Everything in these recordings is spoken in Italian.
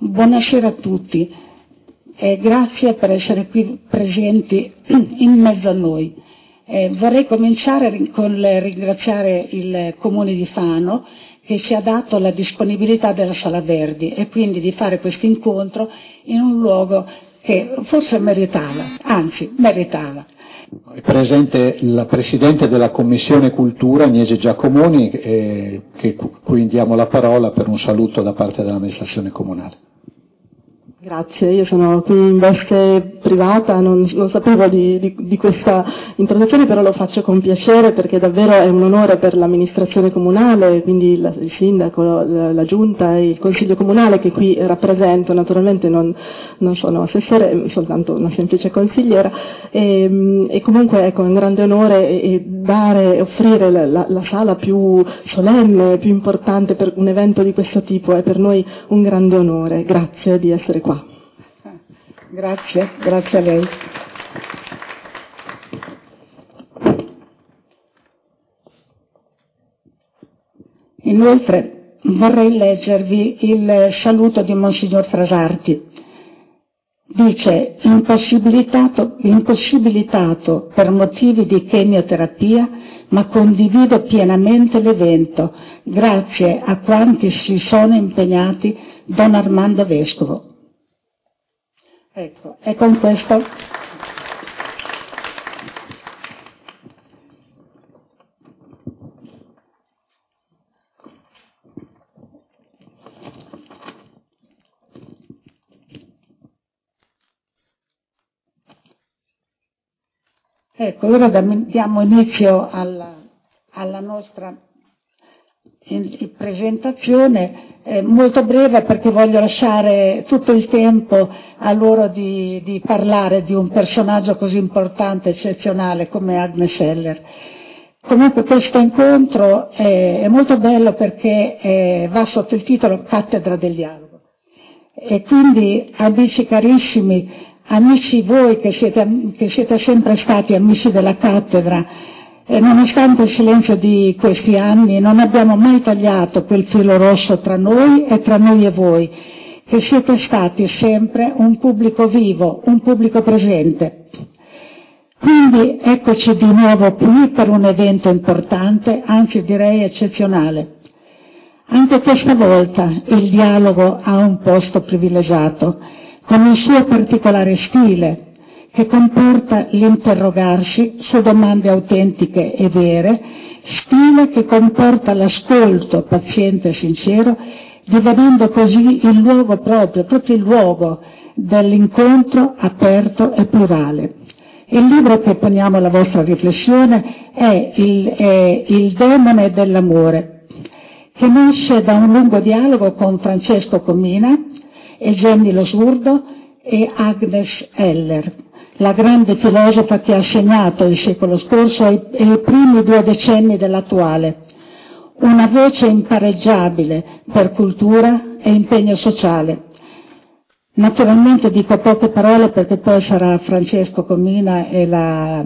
Buonasera a tutti e grazie per essere qui presenti in mezzo a noi. Vorrei cominciare con ringraziare il Comune di Fano che ci ha dato la disponibilità della Sala Verdi e quindi di fare questo incontro in un luogo che forse meritava. È presente la Presidente della Commissione Cultura, Agnese Giacomoni, cui diamo la parola per un saluto da parte dell'amministrazione comunale. Grazie, io sono qui in veste privata, non sapevo di questa introduzione, però lo faccio con piacere perché davvero è un onore per l'amministrazione comunale, quindi il sindaco, la giunta e il consiglio comunale che qui rappresento. Naturalmente non sono assessore, soltanto una semplice consigliera, e comunque ecco, è un grande onore offrire la sala più solenne, più importante per un evento di questo tipo. È per noi un grande onore. Grazie di essere qua. Grazie a lei. Inoltre vorrei leggervi il saluto di Monsignor Frasarti. Dice: impossibilitato per motivi di chemioterapia, ma condivido pienamente l'evento, grazie a quanti si sono impegnati, Don Armando Vescovo. Ecco, e con questo ora diamo inizio alla nostra presentazione, molto breve perché voglio lasciare tutto il tempo a loro di parlare di un personaggio così importante, eccezionale come Agnes Heller. Comunque questo incontro è molto bello perché va sotto il titolo Cattedra del Dialogo e quindi, amici carissimi, amici voi che siete sempre stati amici della cattedra, e nonostante il silenzio di questi anni non abbiamo mai tagliato quel filo rosso tra noi e voi, che siete stati sempre un pubblico vivo, un pubblico presente. Quindi eccoci di nuovo qui per un evento importante, anzi direi eccezionale. Anche questa volta il dialogo ha un posto privilegiato, con il suo particolare stile, che comporta l'interrogarsi su domande autentiche e vere, stile che comporta l'ascolto paziente e sincero, divenendo così il luogo proprio il luogo dell'incontro aperto e plurale. Il libro che poniamo alla vostra riflessione è Il demone dell'amore, che nasce da un lungo dialogo con Francesco Comina, Eugène Losurdo e Agnes Heller, la grande filosofa che ha segnato il secolo scorso e i primi 2 decenni dell'attuale. Una voce impareggiabile per cultura e impegno sociale. Naturalmente dico poche parole perché poi sarà Francesco Comina e la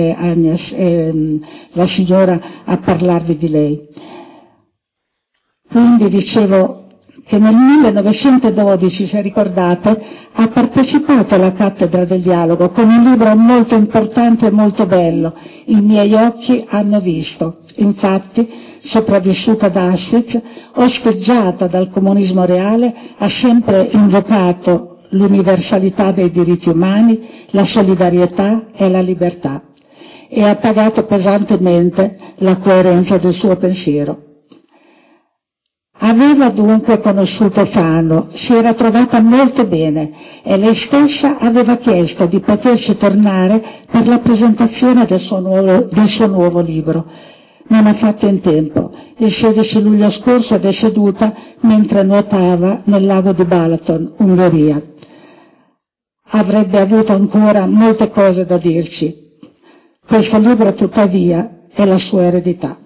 signora a parlarvi di lei. Quindi dicevo che nel 1912, se ricordate, ha partecipato alla Cattedra del Dialogo con un libro molto importante e molto bello, I miei occhi hanno visto. Infatti, sopravvissuta ad Auschwitz, osteggiata dal comunismo reale, ha sempre invocato l'universalità dei diritti umani, la solidarietà e la libertà, e ha pagato pesantemente la coerenza del suo pensiero. Aveva dunque conosciuto Fano, si era trovata molto bene e lei stessa aveva chiesto di poterci tornare per la presentazione del suo nuovo libro. Non ha fatto in tempo. Il 16 luglio scorso è deceduta mentre nuotava nel lago di Balaton, Ungheria. Avrebbe avuto ancora molte cose da dirci. Questo libro, tuttavia, è la sua eredità.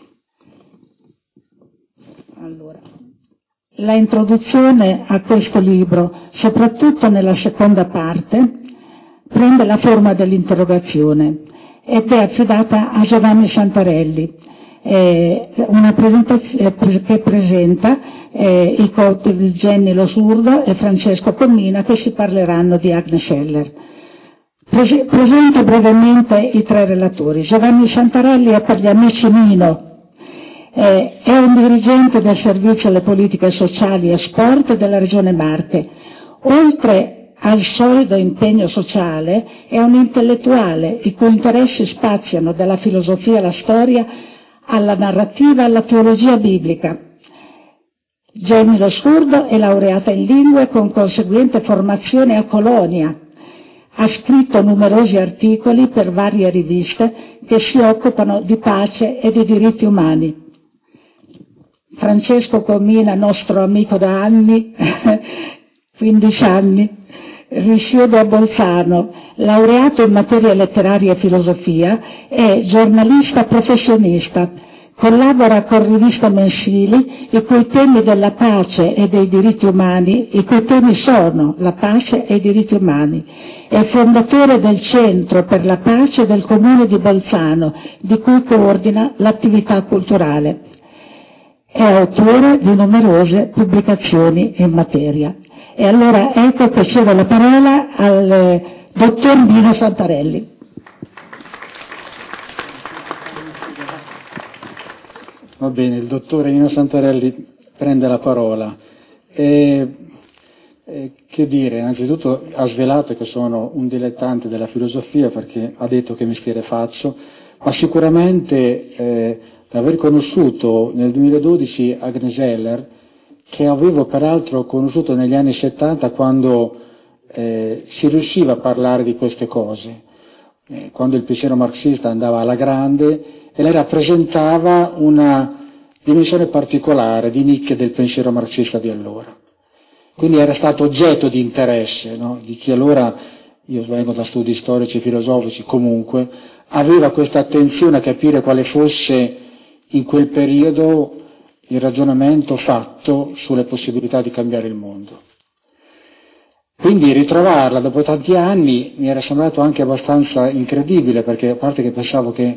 La introduzione a questo libro, soprattutto nella seconda parte, prende la forma dell'interrogazione ed è affidata a Giovanni Santarelli, una presentazione che presenta i coautori Jenny Lo Surdo e Francesco Commina, che ci parleranno di Agnes Heller. Presento brevemente i tre relatori. Giovanni Santarelli è per gli amici Nino. È un dirigente del Servizio alle Politiche Sociali e Sport della Regione Marche. Oltre al solido impegno sociale, è un intellettuale i cui interessi spaziano dalla filosofia alla storia, alla narrativa, alla teologia biblica. Jenny Lo Surdo è laureata in lingue con conseguente formazione a Colonia. Ha scritto numerosi articoli per varie riviste che si occupano di pace e di diritti umani. Francesco Commina, nostro amico da anni, 15 anni, risiede a Bolzano, laureato in materie letterarie e filosofia, è giornalista professionista, collabora con riviste mensili i cui temi della pace e dei diritti umani, i cui temi sono la pace e i diritti umani. È fondatore del Centro per la Pace del Comune di Bolzano, di cui coordina l'attività culturale. È autore di numerose pubblicazioni in materia. E allora ecco che cedo la parola al dottor Nino Santarelli. Va bene, il dottore Nino Santarelli prende la parola. Che dire, innanzitutto ha svelato che sono un dilettante della filosofia perché ha detto che mestiere faccio, ma sicuramente aver conosciuto nel 2012 Agnes Heller, che avevo peraltro conosciuto negli anni 70 quando si riusciva a parlare di queste cose, quando il pensiero marxista andava alla grande e lei rappresentava una dimensione particolare di nicchia del pensiero marxista di allora. Quindi era stato oggetto di interesse, no? Di chi allora, io vengo da studi storici e filosofici, comunque, aveva questa attenzione a capire quale fosse in quel periodo il ragionamento fatto sulle possibilità di cambiare il mondo. Quindi ritrovarla dopo tanti anni mi era sembrato anche abbastanza incredibile, perché a parte che pensavo che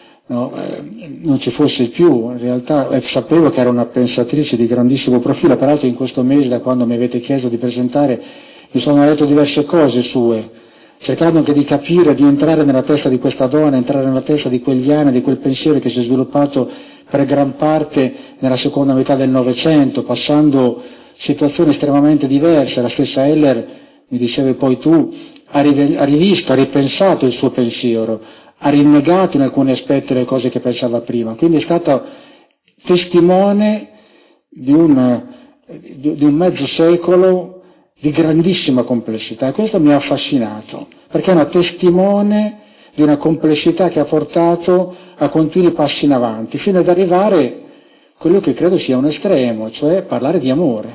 non ci fosse più, in realtà sapevo che era una pensatrice di grandissimo profilo, peraltro in questo mese, da quando mi avete chiesto di presentare, mi sono letto diverse cose sue, cercando anche di capire, di entrare nella testa di questa donna, entrare nella testa di quegli anni, di quel pensiero che si è sviluppato per gran parte nella seconda metà del Novecento, passando situazioni estremamente diverse. La stessa Heller, mi dicevi poi tu, ha rivisto, ha ripensato il suo pensiero, ha rinnegato in alcuni aspetti le cose che pensava prima, quindi è stata testimone di un mezzo secolo di grandissima complessità, e questo mi ha affascinato, perché è una testimone di una complessità che ha portato a continui passi in avanti, fino ad arrivare a quello che credo sia un estremo, cioè parlare di amore,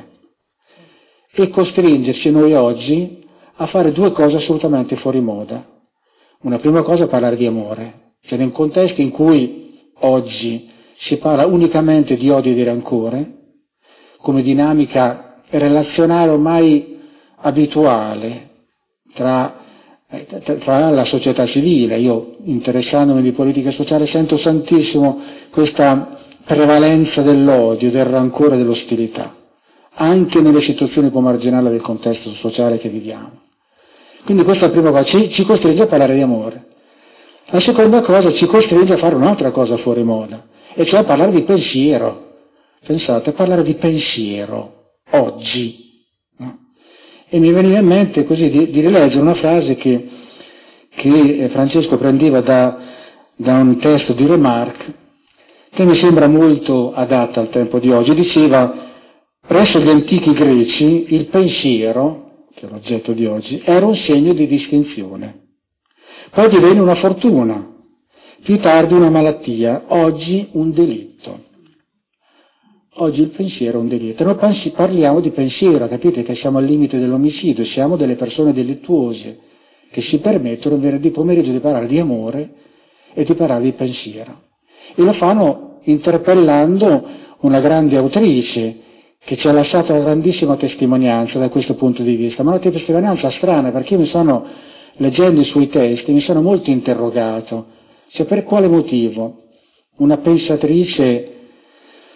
e costringerci noi oggi a fare due cose assolutamente fuori moda. Una prima cosa è parlare di amore, cioè in contesti in cui oggi si parla unicamente di odio e di rancore, come dinamica relazionale ormai abituale tra la società civile. Io, interessandomi di politica sociale, sento tantissimo questa prevalenza dell'odio, del rancore e dell'ostilità, anche nelle situazioni più marginali del contesto sociale che viviamo. Quindi questa è la prima cosa, ci costringe a parlare di amore. La seconda cosa ci costringe a fare un'altra cosa fuori moda, e cioè a parlare di pensiero. Pensate, a parlare di pensiero, oggi. No? E mi veniva in mente così di rileggere una frase che Francesco prendeva da un testo di Remarque, che mi sembra molto adatta al tempo di oggi. Diceva: presso gli antichi greci il pensiero, che è l'oggetto di oggi, era un segno di distinzione. Poi divenne una fortuna, più tardi una malattia, oggi un delitto. Oggi il pensiero è un delitto. Noi parliamo di pensiero, capite che siamo al limite dell'omicidio, siamo delle persone delittuose che si permettono il venerdì pomeriggio di parlare di amore e di parlare di pensiero. E lo fanno interpellando una grande autrice che ci ha lasciato una grandissima testimonianza da questo punto di vista, ma una testimonianza strana, perché io leggendo i suoi testi, mi sono molto interrogato, cioè per quale motivo una pensatrice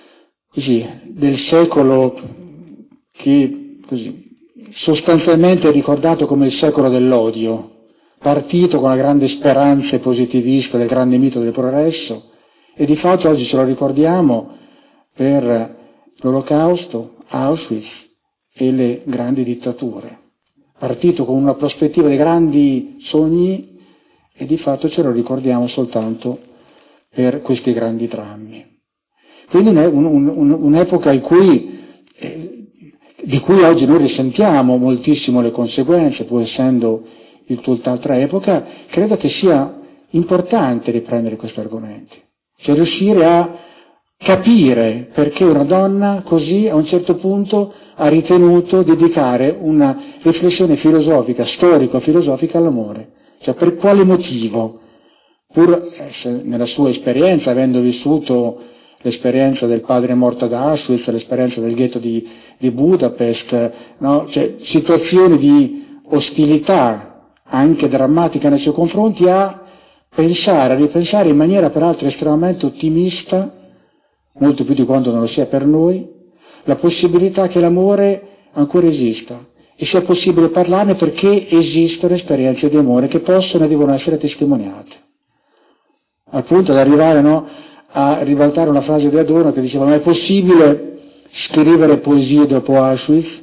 così, del secolo che così, sostanzialmente è ricordato come il secolo dell'odio, partito con la grande speranza positivista del grande mito del progresso, e di fatto oggi ce lo ricordiamo per l'Olocausto, Auschwitz e le grandi dittature. Partito con una prospettiva dei grandi sogni e di fatto ce lo ricordiamo soltanto per questi grandi drammi. Quindi è un'epoca di cui oggi noi risentiamo moltissimo le conseguenze, pur essendo di tutt'altra epoca. Credo che sia importante riprendere questi argomenti, cioè riuscire a capire perché una donna così a un certo punto ha ritenuto dedicare una riflessione filosofica, storico-filosofica all'amore, cioè per quale motivo, pur nella sua esperienza, avendo vissuto l'esperienza del padre morto ad Auschwitz, l'esperienza del ghetto di Budapest, no? Cioè, situazioni di ostilità anche drammatica nei suoi confronti, a ripensare in maniera peraltro estremamente ottimista, molto più di quanto non lo sia per noi, la possibilità che l'amore ancora esista e sia possibile parlarne, perché esistono esperienze di amore che possono e devono essere testimoniate, al punto da arrivare, no, a ribaltare una frase di Adorno che diceva: ma è possibile scrivere poesie dopo Auschwitz?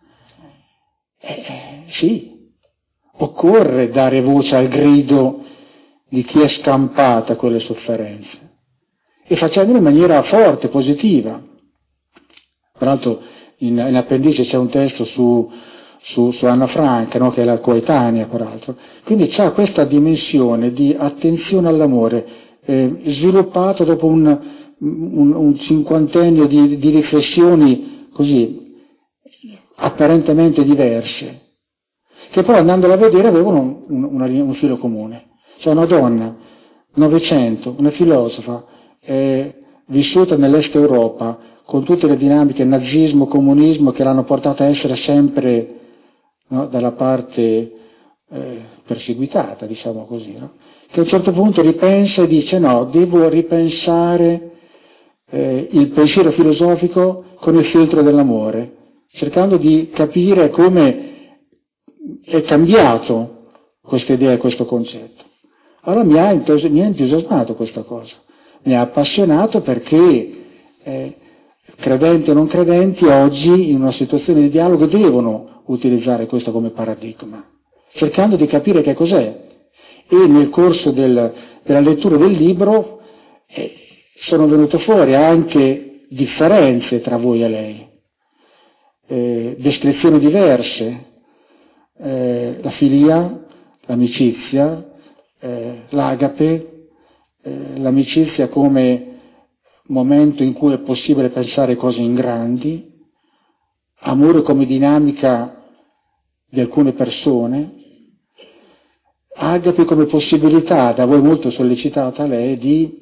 Sì, occorre dare voce al grido di chi è scampata a quelle sofferenze, e facendolo in maniera forte, positiva. Peraltro in appendice c'è un testo su Anna Frank, no, che è la coetanea peraltro, quindi c'ha questa dimensione di attenzione all'amore, sviluppato dopo un cinquantennio di riflessioni così apparentemente diverse, che poi andandolo a vedere avevano un filo comune. Cioè una donna, Novecento, una filosofa, vissuta nell'est Europa, con tutte le dinamiche nazismo, comunismo, che l'hanno portata a essere sempre, no, dalla parte perseguitata, diciamo così, no? Che a un certo punto ripensa e dice: no, devo ripensare il pensiero filosofico con il filtro dell'amore, cercando di capire come è cambiato questa idea e questo concetto. Allora mi ha entusiasmato questa cosa, mi ha appassionato, perché credenti o non credenti oggi in una situazione di dialogo devono utilizzare questo come paradigma, cercando di capire che cos'è. E nel corso della lettura del libro sono venute fuori anche differenze tra voi e lei, descrizioni diverse, la filia, l'amicizia, l'agape, l'amicizia come momento in cui è possibile pensare cose in grandi, amore come dinamica di alcune persone, agape come possibilità, da voi molto sollecitata lei, di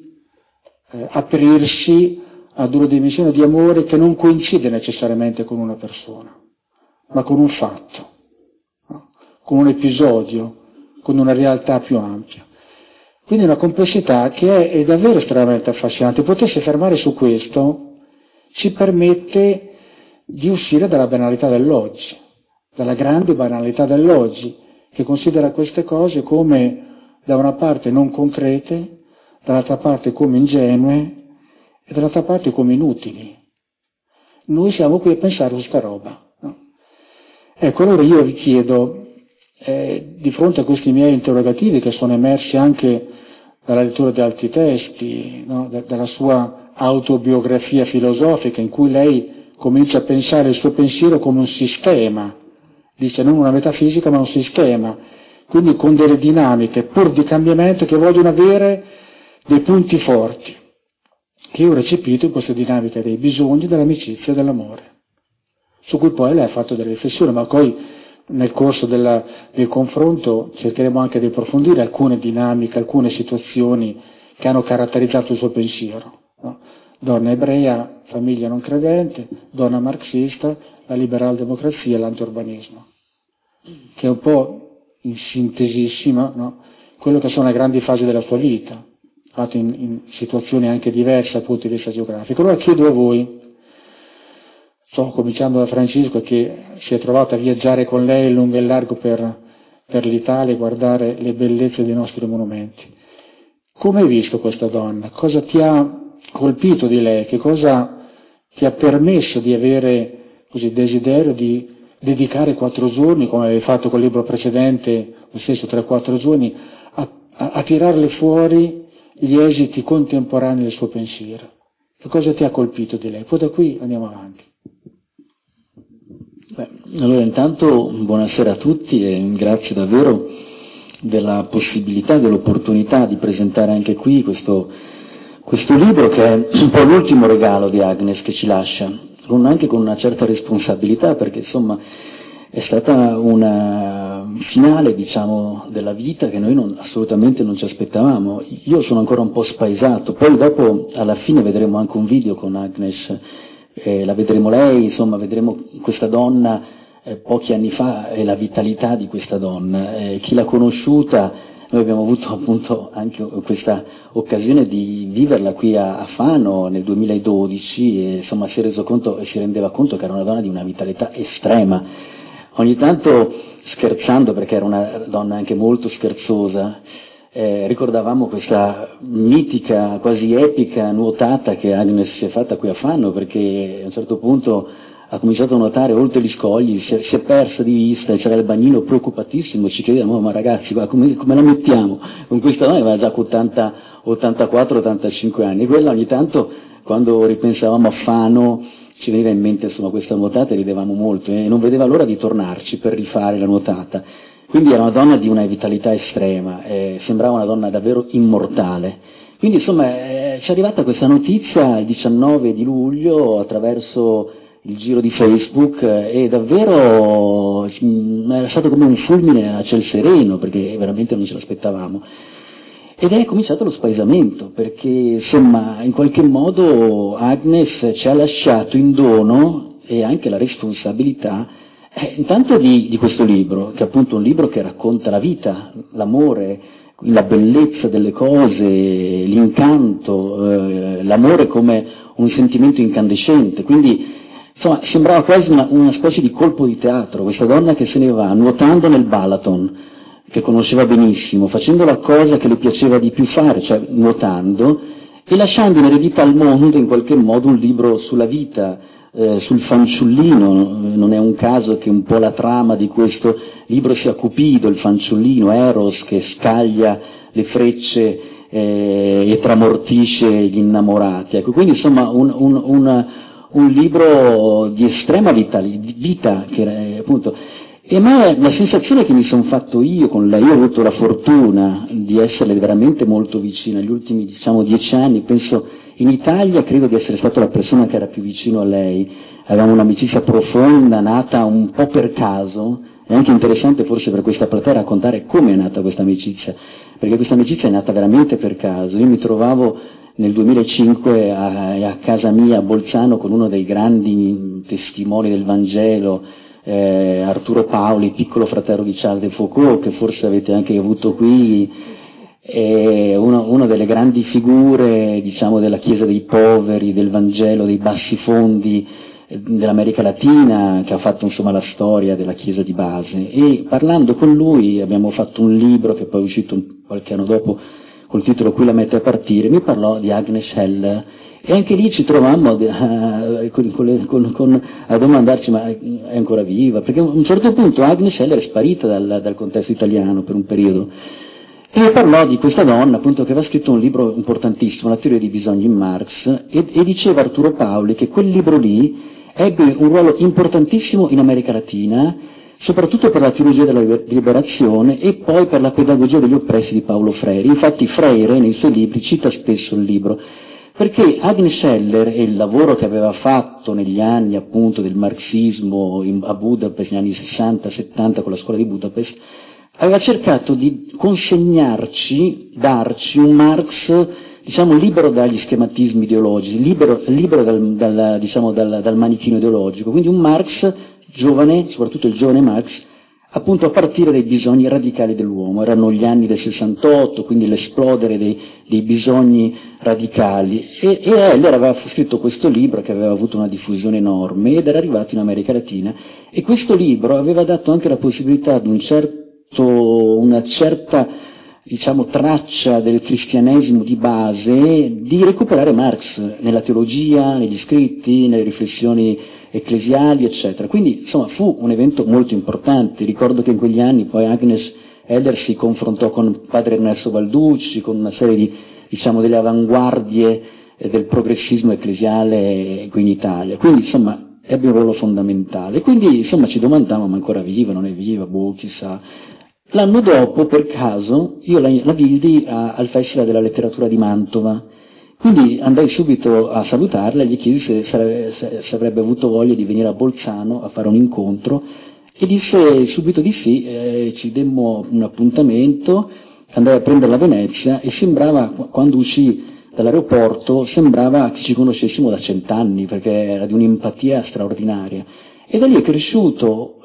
aprirsi ad una dimensione di amore che non coincide necessariamente con una persona, ma con un fatto, no? Con un episodio, con una realtà più ampia. Quindi una complessità che è davvero estremamente affascinante. Potersi fermare su questo ci permette di uscire dalla banalità dell'oggi, dalla grande banalità dell'oggi, che considera queste cose come da una parte non concrete, dall'altra parte come ingenue e dall'altra parte come inutili. Noi siamo qui a pensare su sta roba, no? Ecco, allora io vi chiedo, di fronte a questi miei interrogativi, che sono emersi anche dalla lettura di altri testi, no? Dalla sua autobiografia filosofica, in cui lei comincia a pensare il suo pensiero come un sistema, dice non una metafisica ma un sistema, quindi con delle dinamiche pur di cambiamento che vogliono avere dei punti forti, che io ho recepito in questa dinamica dei bisogni, dell'amicizia e dell'amore, su cui poi lei ha fatto delle riflessioni, ma poi nel corso del confronto cercheremo anche di approfondire alcune dinamiche, alcune situazioni che hanno caratterizzato il suo pensiero, no? Donna ebrea, famiglia non credente, donna marxista, la liberal democrazia e l'antiurbanismo, che è un po' in sintesissima, no? Quello che sono le grandi fasi della sua vita, fatte in situazioni anche diverse dal punto di vista geografico. Allora chiedo a voi, cominciando da Francesco, che si è trovato a viaggiare con lei lungo e largo per l'Italia e guardare le bellezze dei nostri monumenti. Come hai visto questa donna? Cosa ti ha colpito di lei? Che cosa ti ha permesso di avere così desiderio di dedicare 4 giorni, come avevi fatto col libro precedente, lo stesso 3-4 giorni, a tirarle fuori gli esiti contemporanei del suo pensiero? Che cosa ti ha colpito di lei? Poi da qui andiamo avanti. Allora intanto buonasera a tutti e grazie davvero della possibilità, dell'opportunità di presentare anche qui questo libro, che è un po' l'ultimo regalo di Agnes che ci lascia, anche con una certa responsabilità, perché insomma è stata una finale, diciamo, della vita che noi assolutamente non ci aspettavamo. Io sono ancora un po' spaesato, poi dopo alla fine vedremo anche un video con Agnes, la vedremo lei, insomma vedremo questa donna pochi anni fa e la vitalità di questa donna. Chi l'ha conosciuta, noi abbiamo avuto appunto anche questa occasione di viverla qui a Fano nel 2012 e insomma si rendeva conto che era una donna di una vitalità estrema. Ogni tanto scherzando, perché era una donna anche molto scherzosa, ricordavamo questa mitica, quasi epica nuotata che Agnes si è fatta qui a Fano, perché a un certo punto ha cominciato a nuotare oltre gli scogli, si è persa di vista, c'era il bagnino preoccupatissimo, ci chiedevamo: ma ragazzi, come la mettiamo? Con questa donna aveva già 84-85 anni, e quella ogni tanto, quando ripensavamo a Fano, ci veniva in mente insomma questa nuotata e ridevamo molto, e non vedeva l'ora di tornarci per rifare la nuotata. Quindi era una donna di una vitalità estrema, sembrava una donna davvero immortale. Quindi insomma ci è arrivata questa notizia il 19 di luglio attraverso il giro di Facebook, e davvero era stato come un fulmine a ciel sereno, perché veramente non ce l'aspettavamo. Ed è cominciato lo spaesamento, perché insomma in qualche modo Agnes ci ha lasciato in dono, e anche la responsabilità, intanto di questo libro, che è appunto un libro che racconta la vita, l'amore, la bellezza delle cose, l'incanto, l'amore come un sentimento incandescente. Quindi insomma sembrava quasi una specie di colpo di teatro, questa donna che se ne va nuotando nel Balaton, che conosceva benissimo, facendo la cosa che le piaceva di più fare, cioè nuotando, e lasciando in eredità al mondo in qualche modo un libro sulla vita, sul fanciullino. Non è un caso che un po' la trama di questo libro sia Cupido, il fanciullino, Eros, che scaglia le frecce e tramortisce gli innamorati. Ecco, quindi insomma un libro di estrema vita, che appunto. E ma la sensazione che mi sono fatto io con lei, io ho avuto la fortuna di esserle veramente molto vicina negli ultimi 10 anni, penso in Italia credo di essere stato la persona che era più vicino a lei. Avevamo un'amicizia profonda, nata un po' per caso. È anche interessante forse per questa platea raccontare come è nata questa amicizia, perché questa amicizia è nata veramente per caso. Io mi trovavo nel 2005 a casa mia a Bolzano con uno dei grandi testimoni del Vangelo, Arturo Paoli, piccolo fratello di Charles de Foucault, che forse avete anche avuto qui, una delle grandi figure, diciamo, della Chiesa dei poveri, del Vangelo, dei bassi fondi dell'America Latina, che ha fatto insomma la storia della Chiesa di base. E parlando con lui abbiamo fatto un libro che poi è uscito qualche anno dopo col titolo Qui la mette a partire. Mi parlò di Agnes Heller, e anche lì ci trovammo a domandarci: ma è ancora viva? Perché a un certo punto Agnes Heller è sparita dal contesto italiano per un periodo, e parlò di questa donna appunto che aveva scritto un libro importantissimo, La teoria dei bisogni in Marx, e diceva Arturo Paoli che quel libro lì ebbe un ruolo importantissimo in America Latina, soprattutto per la teologia della liberazione e poi per la pedagogia degli oppressi di Paulo Freire. Infatti Freire nei suoi libri cita spesso il libro, perché Agnes Heller e il lavoro che aveva fatto negli anni appunto del marxismo a Budapest, negli anni 60-70 con la scuola di Budapest, aveva cercato di darci un Marx, diciamo, libero dagli schematismi ideologici, libero dal manichino ideologico, quindi un Marx giovane, soprattutto il giovane Marx, appunto a partire dai bisogni radicali dell'uomo. Erano gli anni del 68, quindi l'esplodere dei bisogni radicali, e Heller aveva scritto questo libro che aveva avuto una diffusione enorme ed era arrivato in America Latina, e questo libro aveva dato anche la possibilità ad una certa, diciamo, traccia del cristianesimo di base di recuperare Marx nella teologia, negli scritti, nelle riflessioni ecclesiali, eccetera. Quindi, insomma, fu un evento molto importante. Ricordo che in quegli anni poi Agnes Heller si confrontò con padre Ernesto Balducci, con una serie di, diciamo, delle avanguardie del progressismo ecclesiale qui in Italia. Quindi, insomma, ebbe un ruolo fondamentale. Quindi, insomma, ci domandavamo: ma ancora viva, non è viva, chissà. L'anno dopo, per caso, io la vidi al Festival della Letteratura di Mantova. Quindi andai subito a salutarla e gli chiesi se avrebbe avuto voglia di venire a Bolzano a fare un incontro, e disse subito di sì. Ci demmo un appuntamento, andai a prenderla a Venezia e sembrava, quando uscì dall'aeroporto, sembrava che ci conoscessimo da 100 anni, perché era di un'empatia straordinaria. E da lì è cresciuto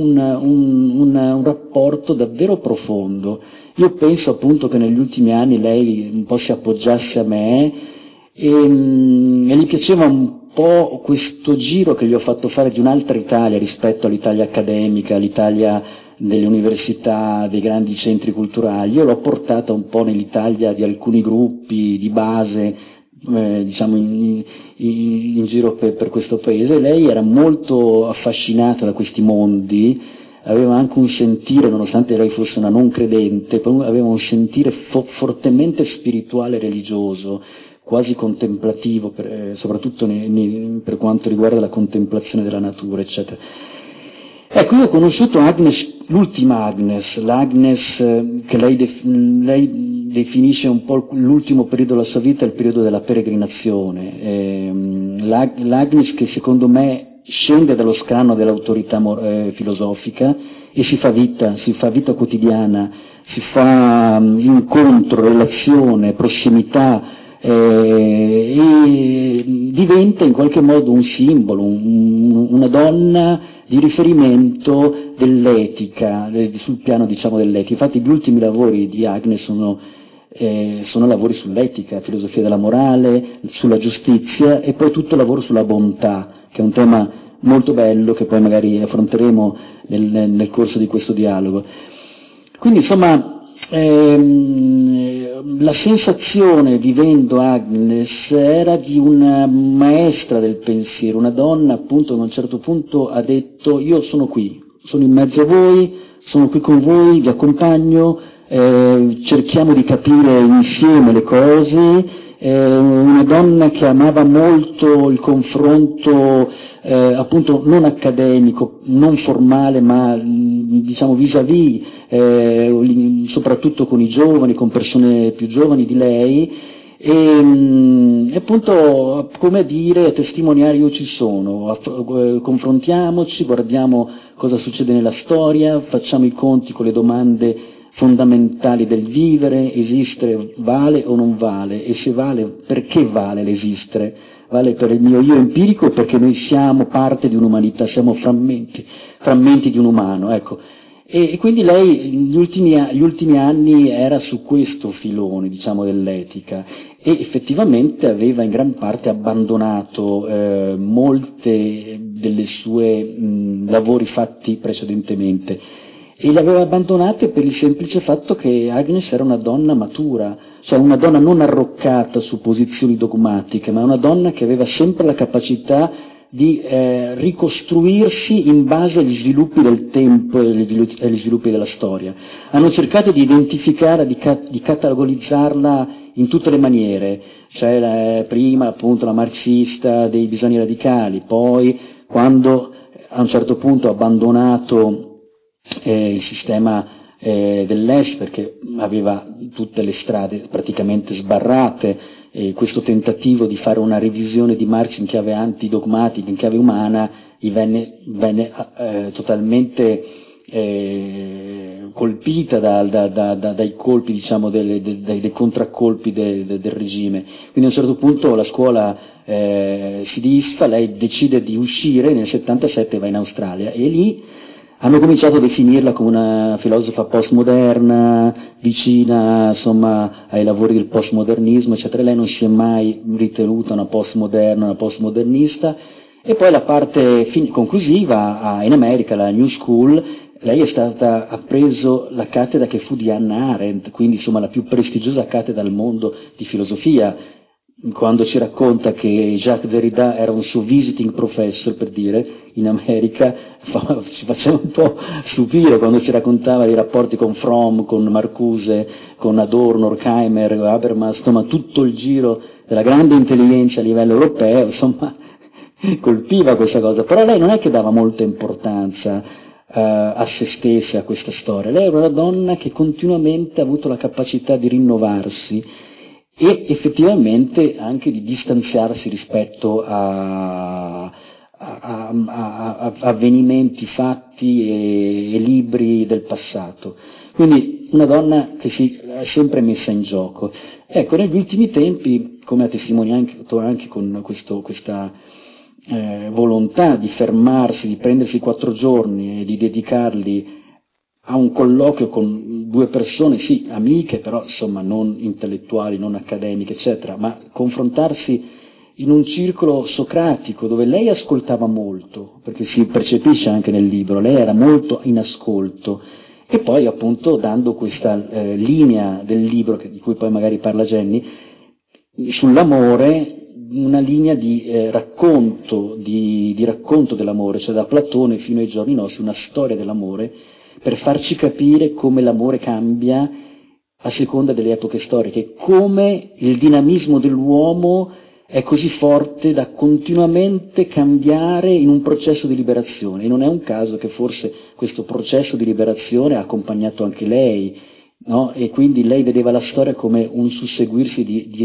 un rapporto davvero profondo. Io penso appunto che negli ultimi anni lei un po' si appoggiasse a me e gli piaceva un po' questo giro che gli ho fatto fare di un'altra Italia rispetto all'Italia accademica, all'Italia delle università, dei grandi centri culturali. Io l'ho portata un po' nell'Italia di alcuni gruppi di base, diciamo in giro per questo paese. Lei era molto affascinata da questi mondi, aveva anche un sentire, nonostante lei fosse una non credente, aveva un sentire fortemente spirituale e religioso, quasi contemplativo, soprattutto per quanto riguarda la contemplazione della natura, eccetera. Ecco, io ho conosciuto Agnes, l'ultima Agnes, l'Agnes che lei definisce un po' l'ultimo periodo della sua vita, il periodo della peregrinazione, l'Agnes che secondo me scende dallo scranno dell'autorità filosofica e si fa vita quotidiana, si fa incontro, relazione, prossimità, e diventa in qualche modo un simbolo, una donna di riferimento dell'etica, sul piano, diciamo, dell'etica. Infatti gli ultimi lavori di Agnes sono lavori sull'etica, filosofia della morale, sulla giustizia, e poi tutto il lavoro sulla bontà, che è un tema molto bello che poi magari affronteremo nel corso di questo dialogo. Quindi, insomma, la sensazione vivendo Agnes era di una maestra del pensiero, una donna appunto che a un certo punto ha detto: io sono qui, sono in mezzo a voi, sono qui con voi, vi accompagno, cerchiamo di capire insieme le cose. Una donna che amava molto il confronto appunto non accademico, non formale, ma diciamo vis-à-vis, soprattutto con i giovani, con persone più giovani di lei, e appunto, come a dire, a testimoniare: io ci sono, confrontiamoci, guardiamo cosa succede nella storia, facciamo i conti con le domande fondamentali del vivere. Esistere vale o non vale? E se vale, perché vale l'esistere? Vale per il mio io empirico, perché noi siamo parte di un'umanità, siamo frammenti di un umano, ecco. E quindi lei gli ultimi anni era su questo filone, diciamo, dell'etica, e effettivamente aveva in gran parte abbandonato molte delle sue lavori fatti precedentemente. E le aveva abbandonate per il semplice fatto che Agnes era una donna matura, cioè una donna non arroccata su posizioni dogmatiche, ma una donna che aveva sempre la capacità di ricostruirsi in base agli sviluppi del tempo e agli sviluppi della storia. Hanno cercato di identificarla, di cataloghizzarla in tutte le maniere, cioè prima appunto la marxista dei bisogni radicali, poi quando a un certo punto ha abbandonato il sistema dell'Est, perché aveva tutte le strade praticamente sbarrate, questo tentativo di fare una revisione di Marx in chiave antidogmatica, in chiave umana, gli venne totalmente colpita dai colpi, diciamo, dai contraccolpi del regime. Quindi a un certo punto la scuola si disfa, lei decide di uscire, nel 77 va in Australia, e lì hanno cominciato a definirla come una filosofa postmoderna, vicina insomma ai lavori del postmodernismo, eccetera. Lei non si è mai ritenuta una postmoderna, una postmodernista. E poi la parte conclusiva in America, la New School, lei ha preso la cattedra che fu di Hannah Arendt, quindi insomma la più prestigiosa cattedra al mondo di filosofia. Quando ci racconta che Jacques Derrida era un suo visiting professor, per dire, in America, ci faceva un po' stupire quando ci raccontava dei rapporti con Fromm, con Marcuse, con Adorno, Horkheimer, Habermas, insomma tutto il giro della grande intelligenza a livello europeo, insomma colpiva questa cosa. Però lei non è che dava molta importanza a se stessa, a questa storia. Lei era una donna che continuamente ha avuto la capacità di rinnovarsi e effettivamente anche di distanziarsi rispetto a avvenimenti, fatti e libri del passato. Quindi una donna che si è sempre messa in gioco. Ecco, negli ultimi tempi, come ha testimoniato anche con questa volontà di fermarsi, di prendersi 4 giorni e di dedicarli a un colloquio con 2 persone, sì, amiche, però insomma non intellettuali, non accademiche, eccetera, ma confrontarsi in un circolo socratico dove lei ascoltava molto, perché si percepisce anche nel libro, lei era molto in ascolto, e poi appunto dando questa linea del libro, di cui poi magari parla Jenny, sull'amore, una linea di racconto dell'amore, cioè da Platone fino ai giorni nostri, una storia dell'amore, per farci capire come l'amore cambia a seconda delle epoche storiche, come il dinamismo dell'uomo è così forte da continuamente cambiare in un processo di liberazione. E non è un caso che forse questo processo di liberazione ha accompagnato anche lei, no? E quindi lei vedeva la storia come un susseguirsi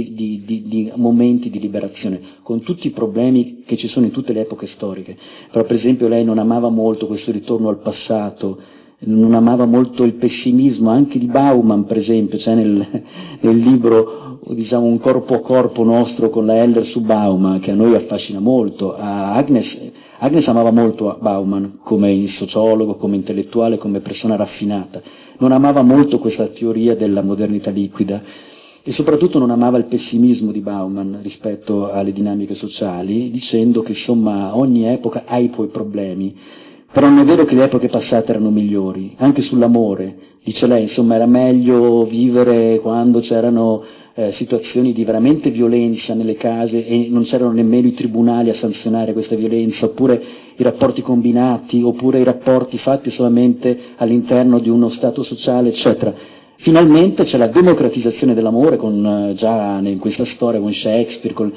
di momenti di liberazione, con tutti i problemi che ci sono in tutte le epoche storiche. Però per esempio lei non amava molto questo ritorno al passato, non amava molto il pessimismo anche di Bauman, per esempio, cioè nel libro, diciamo, Un corpo a corpo nostro con la Heller su Bauman, che a noi affascina molto. Agnes amava molto Bauman come sociologo, come intellettuale, come persona raffinata. Non amava molto questa teoria della modernità liquida e soprattutto non amava il pessimismo di Bauman rispetto alle dinamiche sociali, dicendo che insomma ogni epoca ha i suoi problemi. Però non è vero che le epoche passate erano migliori, anche sull'amore, dice lei, insomma era meglio vivere quando c'erano situazioni di veramente violenza nelle case e non c'erano nemmeno i tribunali a sanzionare questa violenza, oppure i rapporti combinati, oppure i rapporti fatti solamente all'interno di uno stato sociale, eccetera. Finalmente c'è la democratizzazione dell'amore, già in questa storia con Shakespeare,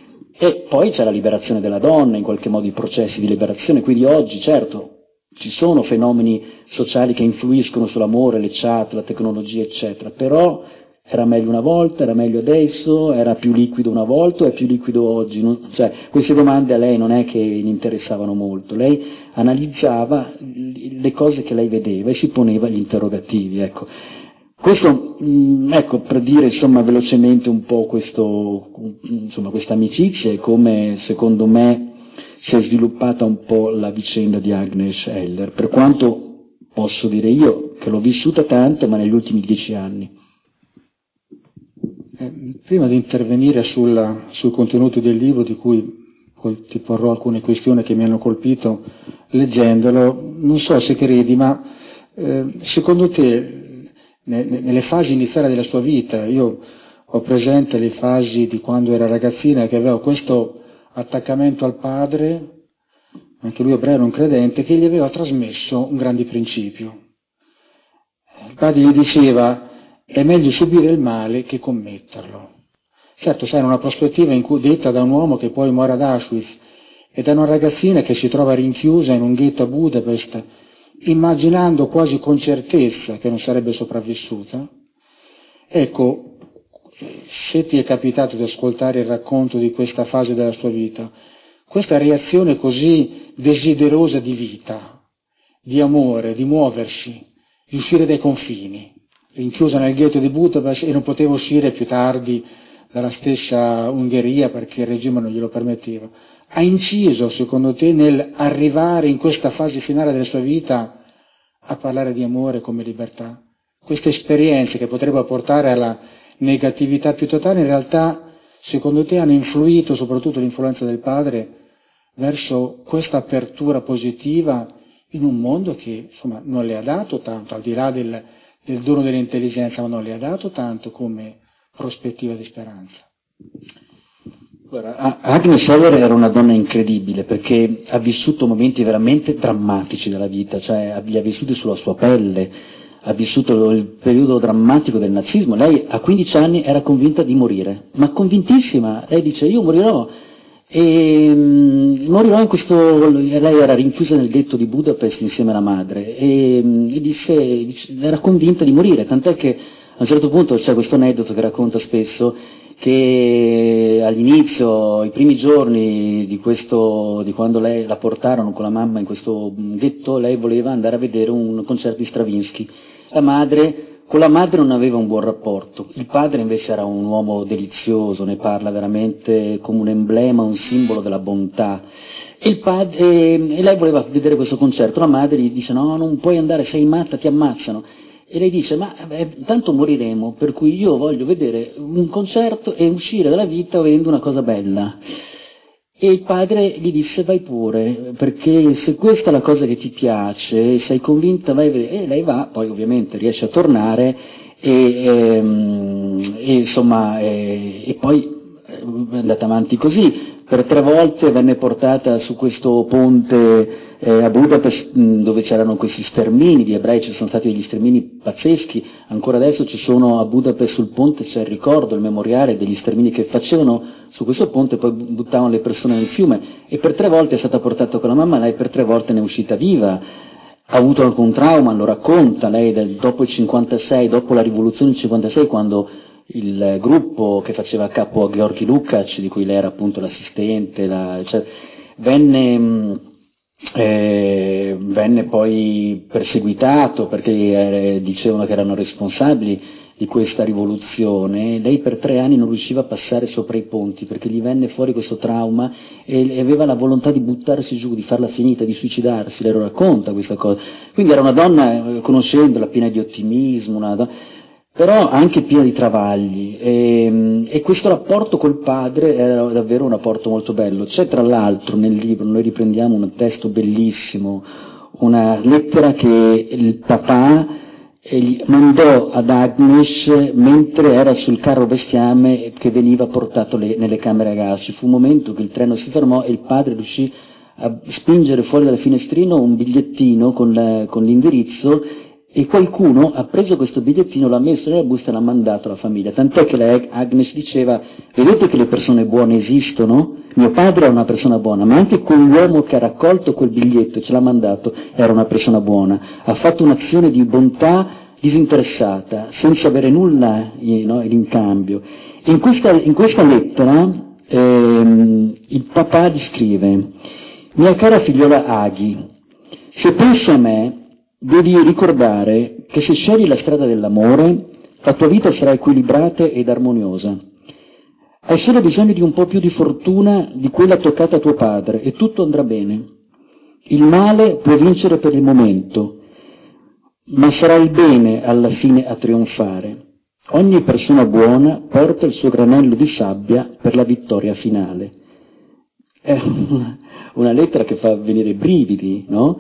e poi c'è la liberazione della donna, in qualche modo i processi di liberazione, quindi oggi certo ci sono fenomeni sociali che influiscono sull'amore, le chat, la tecnologia eccetera, però era meglio una volta, era meglio adesso, era più liquido una volta o è più liquido oggi? Cioè, queste domande a lei non è che gli interessavano molto, lei analizzava le cose che lei vedeva e si poneva gli interrogativi, ecco. Questo, ecco, per dire insomma velocemente un po' questa amicizia e come secondo me si è sviluppata un po' la vicenda di Agnes Heller, per quanto posso dire io che l'ho vissuta tanto, ma negli ultimi 10 anni. Prima di intervenire sui contenuti del libro, di cui poi ti porrò alcune questioni che mi hanno colpito leggendolo, non so se credi, ma secondo te nelle fasi iniziali della sua vita, io ho presente le fasi di quando era ragazzina, che aveva questo attaccamento al padre, anche lui ebreo non credente, che gli aveva trasmesso un grande principio. Il padre gli diceva: è meglio subire il male che commetterlo. Certo, sai, in una prospettiva detta da un uomo che poi muore ad Auschwitz e da una ragazzina che si trova rinchiusa in un ghetto a Budapest, immaginando quasi con certezza che non sarebbe sopravvissuta. Ecco, se ti è capitato di ascoltare il racconto di questa fase della sua vita, questa reazione così desiderosa di vita, di amore, di muoversi, di uscire dai confini, rinchiusa nel ghetto di Budapest e non poteva uscire più tardi dalla stessa Ungheria perché il regime non glielo permetteva, ha inciso secondo te nel arrivare in questa fase finale della sua vita a parlare di amore come libertà. Queste esperienze che potrebbero portare alla negatività più totale, in realtà, secondo te, hanno influito, soprattutto l'influenza del padre, verso questa apertura positiva in un mondo che, insomma, non le ha dato tanto, al di là del dono dell'intelligenza, ma non le ha dato tanto come prospettiva di speranza. Guarda, Agnes Heller era una donna incredibile perché ha vissuto momenti veramente drammatici della vita, cioè li ha vissuti sulla sua pelle, ha vissuto il periodo drammatico del nazismo. Lei a 15 anni era convinta di morire, ma convintissima. Lei dice: io morirò, e morirò in questo. Lei era rinchiusa nel ghetto di Budapest insieme alla madre e era convinta di morire, tant'è che a un certo punto c'è questo aneddoto che racconta spesso, che all'inizio, i primi giorni di quando lei la portarono con la mamma in questo ghetto, lei voleva andare a vedere un concerto di Stravinsky. Con la madre non aveva un buon rapporto, il padre invece era un uomo delizioso, ne parla veramente come un emblema, un simbolo della bontà. E lei voleva vedere questo concerto, la madre gli dice: no, non puoi andare, sei matta, ti ammazzano. E lei dice: ma tanto moriremo, per cui io voglio vedere un concerto e uscire dalla vita vedendo una cosa bella. E il padre gli disse: vai pure, perché se questa è la cosa che ti piace, sei convinta, vai a vedere. E lei va, poi ovviamente riesce a tornare e poi è andata avanti così. Per 3 volte venne portata su questo ponte a Budapest, dove c'erano questi stermini di ebrei, ci sono stati degli stermini pazzeschi, ancora adesso ci sono a Budapest sul ponte, c'è il ricordo, il memoriale degli stermini che facevano su questo ponte, poi buttavano le persone nel fiume, e per 3 volte è stata portata con la mamma, lei per 3 volte ne è uscita viva. Ha avuto anche un trauma, lo racconta, lei dopo il 56, dopo la rivoluzione del 56, quando il gruppo che faceva capo a Georgi Lukács, di cui lei era appunto l'assistente, venne poi perseguitato perché dicevano che erano responsabili di questa rivoluzione. Lei per 3 anni non riusciva a passare sopra i ponti perché gli venne fuori questo trauma e aveva la volontà di buttarsi giù, di farla finita, di suicidarsi. Lei lo racconta questa cosa. Quindi era una donna, conoscendola, piena di ottimismo, però anche piena di travagli, e questo rapporto col padre era davvero un rapporto molto bello. C'è tra l'altro nel libro, noi riprendiamo un testo bellissimo, una lettera che il papà mandò ad Agnes mentre era sul carro bestiame che veniva portato nelle camere a gas. Ci fu un momento che il treno si fermò e il padre riuscì a spingere fuori dal finestrino un bigliettino con l'indirizzo, e qualcuno ha preso questo bigliettino, l'ha messo nella busta e l'ha mandato alla famiglia, tant'è che Agnes diceva: vedete che le persone buone esistono? Mio padre era una persona buona, ma anche quell'uomo che ha raccolto quel biglietto e ce l'ha mandato era una persona buona, ha fatto un'azione di bontà disinteressata, senza avere nulla in cambio. In questa lettera il papà gli scrive: mia cara figliola Aghi, se pensi a me, devi ricordare che se scegli la strada dell'amore, la tua vita sarà equilibrata ed armoniosa. Hai solo bisogno di un po' più di fortuna di quella toccata a tuo padre e tutto andrà bene. Il male può vincere per il momento, ma sarà il bene alla fine a trionfare. Ogni persona buona porta il suo granello di sabbia per la vittoria finale. È una lettera che fa venire i brividi, no?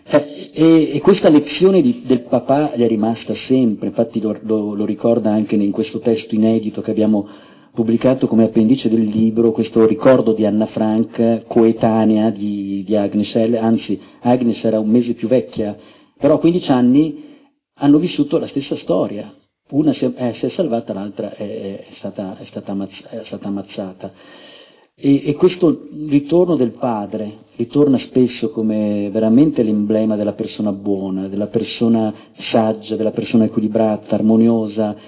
E questa lezione del papà gli è rimasta sempre, infatti lo ricorda anche in questo testo inedito che abbiamo pubblicato come appendice del libro, questo ricordo di Anna Frank, coetanea di Agnes Heller, anzi Agnes era un mese più vecchia, però a 15 anni hanno vissuto la stessa storia, una si è salvata, l'altra è stata ammazzata. E questo ritorno del padre ritorna spesso come veramente l'emblema della persona buona, della persona saggia, della persona equilibrata, armoniosa,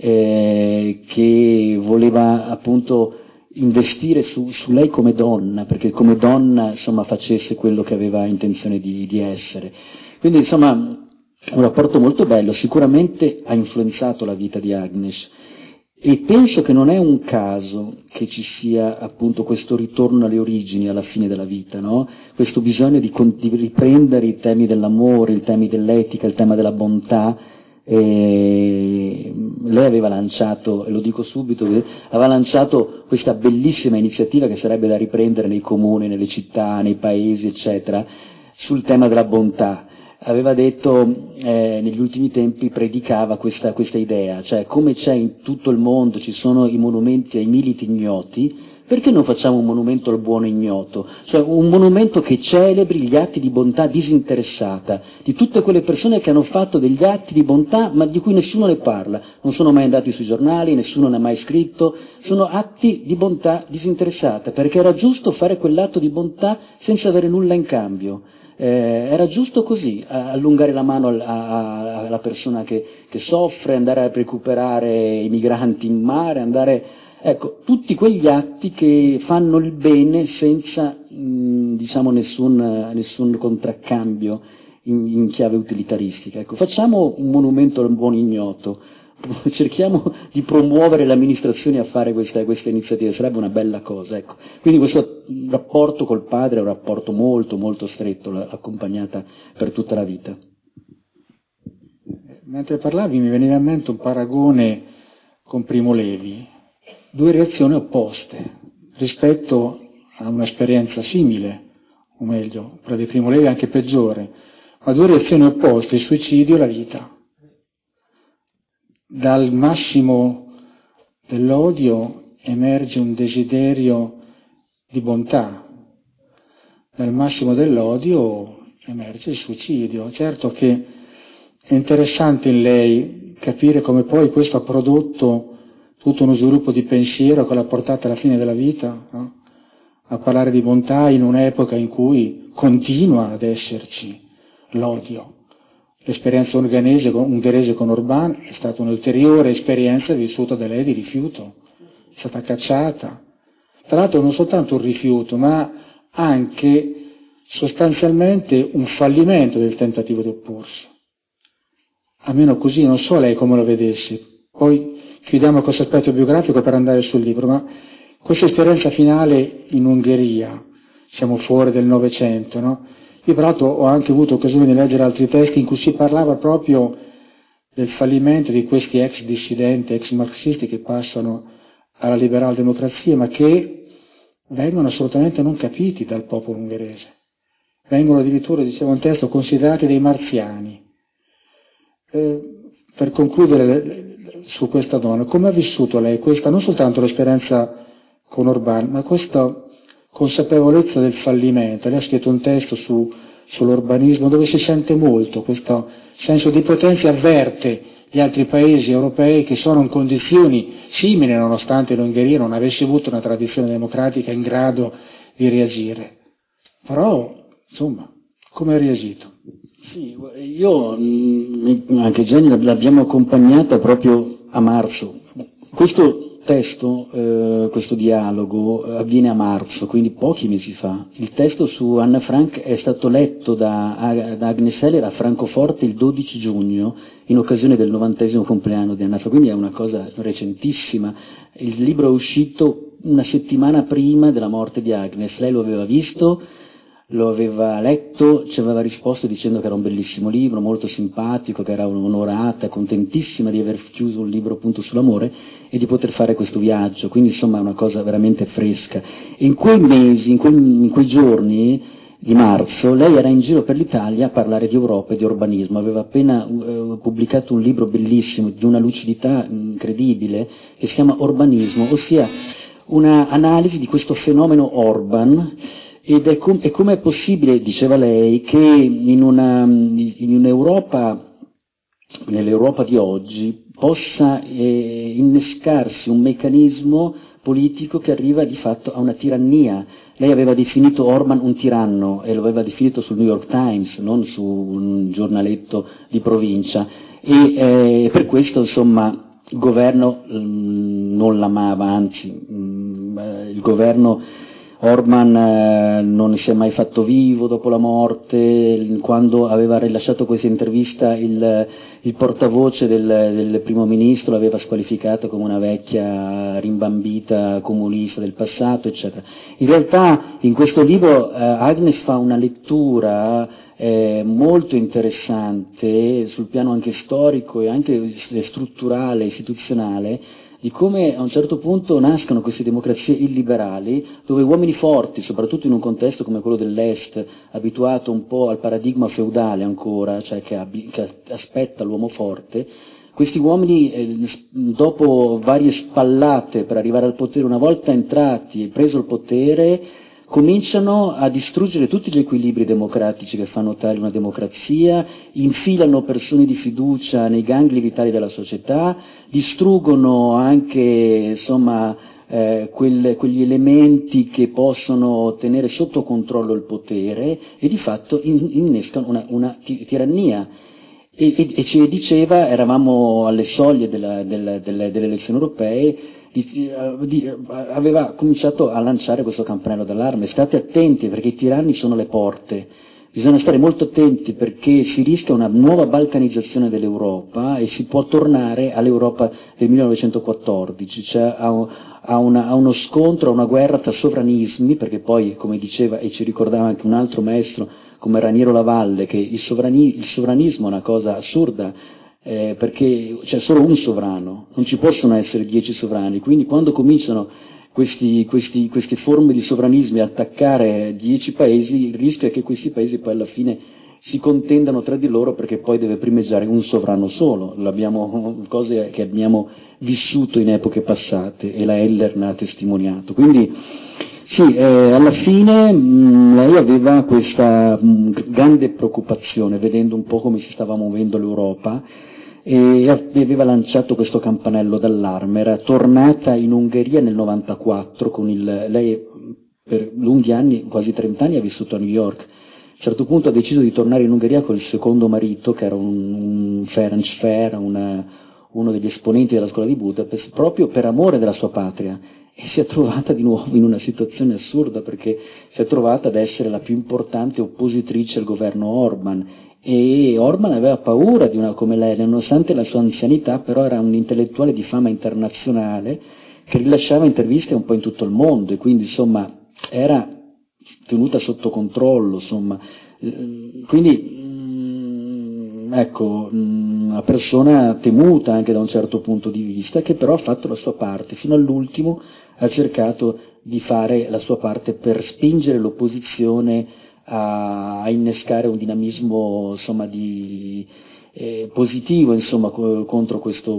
che voleva appunto investire su lei come donna, perché come donna insomma facesse quello che aveva intenzione di essere. Quindi insomma un rapporto molto bello, sicuramente ha influenzato la vita di Agnes. E penso che non è un caso che ci sia appunto questo ritorno alle origini alla fine della vita, no? Questo bisogno di riprendere i temi dell'amore, i temi dell'etica, il tema della bontà. Lei aveva lanciato, e lo dico subito, aveva lanciato questa bellissima iniziativa che sarebbe da riprendere nei comuni, nelle città, nei paesi, eccetera, sul tema della bontà. Aveva detto, negli ultimi tempi predicava questa idea, cioè come c'è in tutto il mondo, ci sono i monumenti ai militi ignoti, perché non facciamo un monumento al buono ignoto? Cioè un monumento che celebri gli atti di bontà disinteressata, di tutte quelle persone che hanno fatto degli atti di bontà ma di cui nessuno ne parla, non sono mai andati sui giornali, nessuno ne ha mai scritto, sono atti di bontà disinteressata, perché era giusto fare quell'atto di bontà senza avere nulla in cambio. Era giusto così, allungare la mano alla persona che soffre, andare a recuperare i migranti in mare, ecco, tutti quegli atti che fanno il bene senza, diciamo, nessun contraccambio in chiave utilitaristica. Ecco, facciamo un monumento al buon ignoto, cerchiamo di promuovere le amministrazioni a fare queste iniziative, sarebbe una bella cosa, ecco. Quindi questo rapporto col padre è un rapporto molto molto stretto, l'ha accompagnata per tutta la vita. Mentre parlavi mi veniva in mente un paragone con Primo Levi, due reazioni opposte rispetto a un'esperienza simile, o meglio, quella di Primo Levi anche peggiore, ma due reazioni opposte, il suicidio e la vita. Dal massimo dell'odio emerge un desiderio di bontà, dal massimo dell'odio emerge il suicidio. Certo che è interessante in lei capire come poi questo ha prodotto tutto uno sviluppo di pensiero che l'ha portata alla fine della vita, no? A parlare di bontà in un'epoca in cui continua ad esserci l'odio. L'esperienza ungherese con Orbán è stata un'ulteriore esperienza vissuta da lei di rifiuto, è stata cacciata. Tra l'altro non soltanto un rifiuto, ma anche sostanzialmente un fallimento del tentativo di opporsi. Almeno così, non so lei come lo vedessi. Poi chiudiamo questo aspetto biografico per andare sul libro, ma questa esperienza finale in Ungheria, siamo fuori del Novecento, no? Io peraltro ho anche avuto occasione di leggere altri testi in cui si parlava proprio del fallimento di questi ex dissidenti, ex marxisti che passano alla liberal democrazia, ma che vengono assolutamente non capiti dal popolo ungherese. Vengono addirittura, diceva un testo, considerati dei marziani. Per concludere su questa donna, come ha vissuto lei questa, non soltanto l'esperienza con Orbán, ma questa consapevolezza del fallimento? Lei ha scritto un testo sull'urbanismo dove si sente molto questo senso di potenza, avverte gli altri paesi europei che sono in condizioni simili nonostante l'Ungheria non avesse avuto una tradizione democratica in grado di reagire. Però, insomma, come ha reagito? Sì, io, anche Gianni, l'abbiamo accompagnata proprio a marzo. Questo testo, questo dialogo avviene a marzo, quindi pochi mesi fa. Il testo su Anna Frank è stato letto da Agnes Heller a Francoforte il 12 giugno, in occasione del 90° compleanno di Anna Frank, quindi è una cosa recentissima. Il libro è uscito una settimana prima della morte di Agnes, lei lo aveva visto, lo aveva letto, ci aveva risposto dicendo che era un bellissimo libro, molto simpatico, che era onorata, contentissima di aver chiuso un libro appunto sull'amore e di poter fare questo viaggio, quindi insomma è una cosa veramente fresca. In quei mesi, in quei giorni di marzo, lei era in giro per l'Italia a parlare di Europa e di urbanismo, aveva appena pubblicato un libro bellissimo, di una lucidità incredibile, che si chiama Urbanismo, ossia una analisi di questo fenomeno Orban. Ed è come è possibile, diceva lei, che in un'Europa, nell'Europa di oggi, possa innescarsi un meccanismo politico che arriva di fatto a una tirannia. Lei aveva definito Orban un tiranno e lo aveva definito sul New York Times, non su un giornaletto di provincia. E per questo, insomma, il governo non l'amava, anzi, il governo Orban non si è mai fatto vivo dopo la morte. Quando aveva rilasciato questa intervista il portavoce del primo ministro l'aveva squalificato come una vecchia rimbambita comunista del passato, eccetera. In realtà in questo libro Agnes fa una lettura molto interessante sul piano anche storico e anche strutturale, istituzionale, di come a un certo punto nascono queste democrazie illiberali, dove uomini forti, soprattutto in un contesto come quello dell'Est, abituato un po' al paradigma feudale ancora, cioè che aspetta l'uomo forte, questi uomini, dopo varie spallate per arrivare al potere, una volta entrati e preso il potere, cominciano a distruggere tutti gli equilibri democratici che fanno tale una democrazia, infilano persone di fiducia nei gangli vitali della società, distruggono anche, insomma, quegli elementi che possono tenere sotto controllo il potere e di fatto innescano una tirannia. E ci diceva, eravamo alle soglie delle elezioni europee, aveva cominciato a lanciare questo campanello d'allarme: state attenti perché i tiranni sono alle porte, bisogna stare molto attenti perché si rischia una nuova balcanizzazione dell'Europa e si può tornare all'Europa del 1914, cioè a uno scontro, a una guerra tra sovranismi, perché poi, come diceva e ci ricordava anche un altro maestro come Raniero Lavalle, che il sovranismo è una cosa assurda, perché c'è solo un sovrano, non ci possono essere 10 sovrani, quindi quando cominciano queste forme di sovranismi a attaccare 10 paesi, il rischio è che questi paesi poi alla fine si contendano tra di loro, perché poi deve primeggiare un sovrano solo. Cose che abbiamo vissuto in epoche passate e la Heller ne ha testimoniato. Quindi sì, alla fine lei aveva questa grande preoccupazione, vedendo un po' come si stava muovendo l'Europa, e aveva lanciato questo campanello d'allarme. Era tornata in Ungheria nel 94, lei per lunghi anni, quasi 30 anni, ha vissuto a New York. A un certo punto ha deciso di tornare in Ungheria con il secondo marito, che era un Ferenc Fer, uno degli esponenti della scuola di Budapest, proprio per amore della sua patria. E si è trovata di nuovo in una situazione assurda, perché si è trovata ad essere la più importante oppositrice al governo Orban, e Orban aveva paura di una come lei, nonostante la sua anzianità, però era un intellettuale di fama internazionale che rilasciava interviste un po' in tutto il mondo, e quindi insomma era tenuta sotto controllo, insomma. Quindi ecco, una persona temuta anche da un certo punto di vista, che però ha fatto la sua parte, fino all'ultimo ha cercato di fare la sua parte per spingere l'opposizione a innescare un dinamismo, insomma, positivo, insomma, contro questo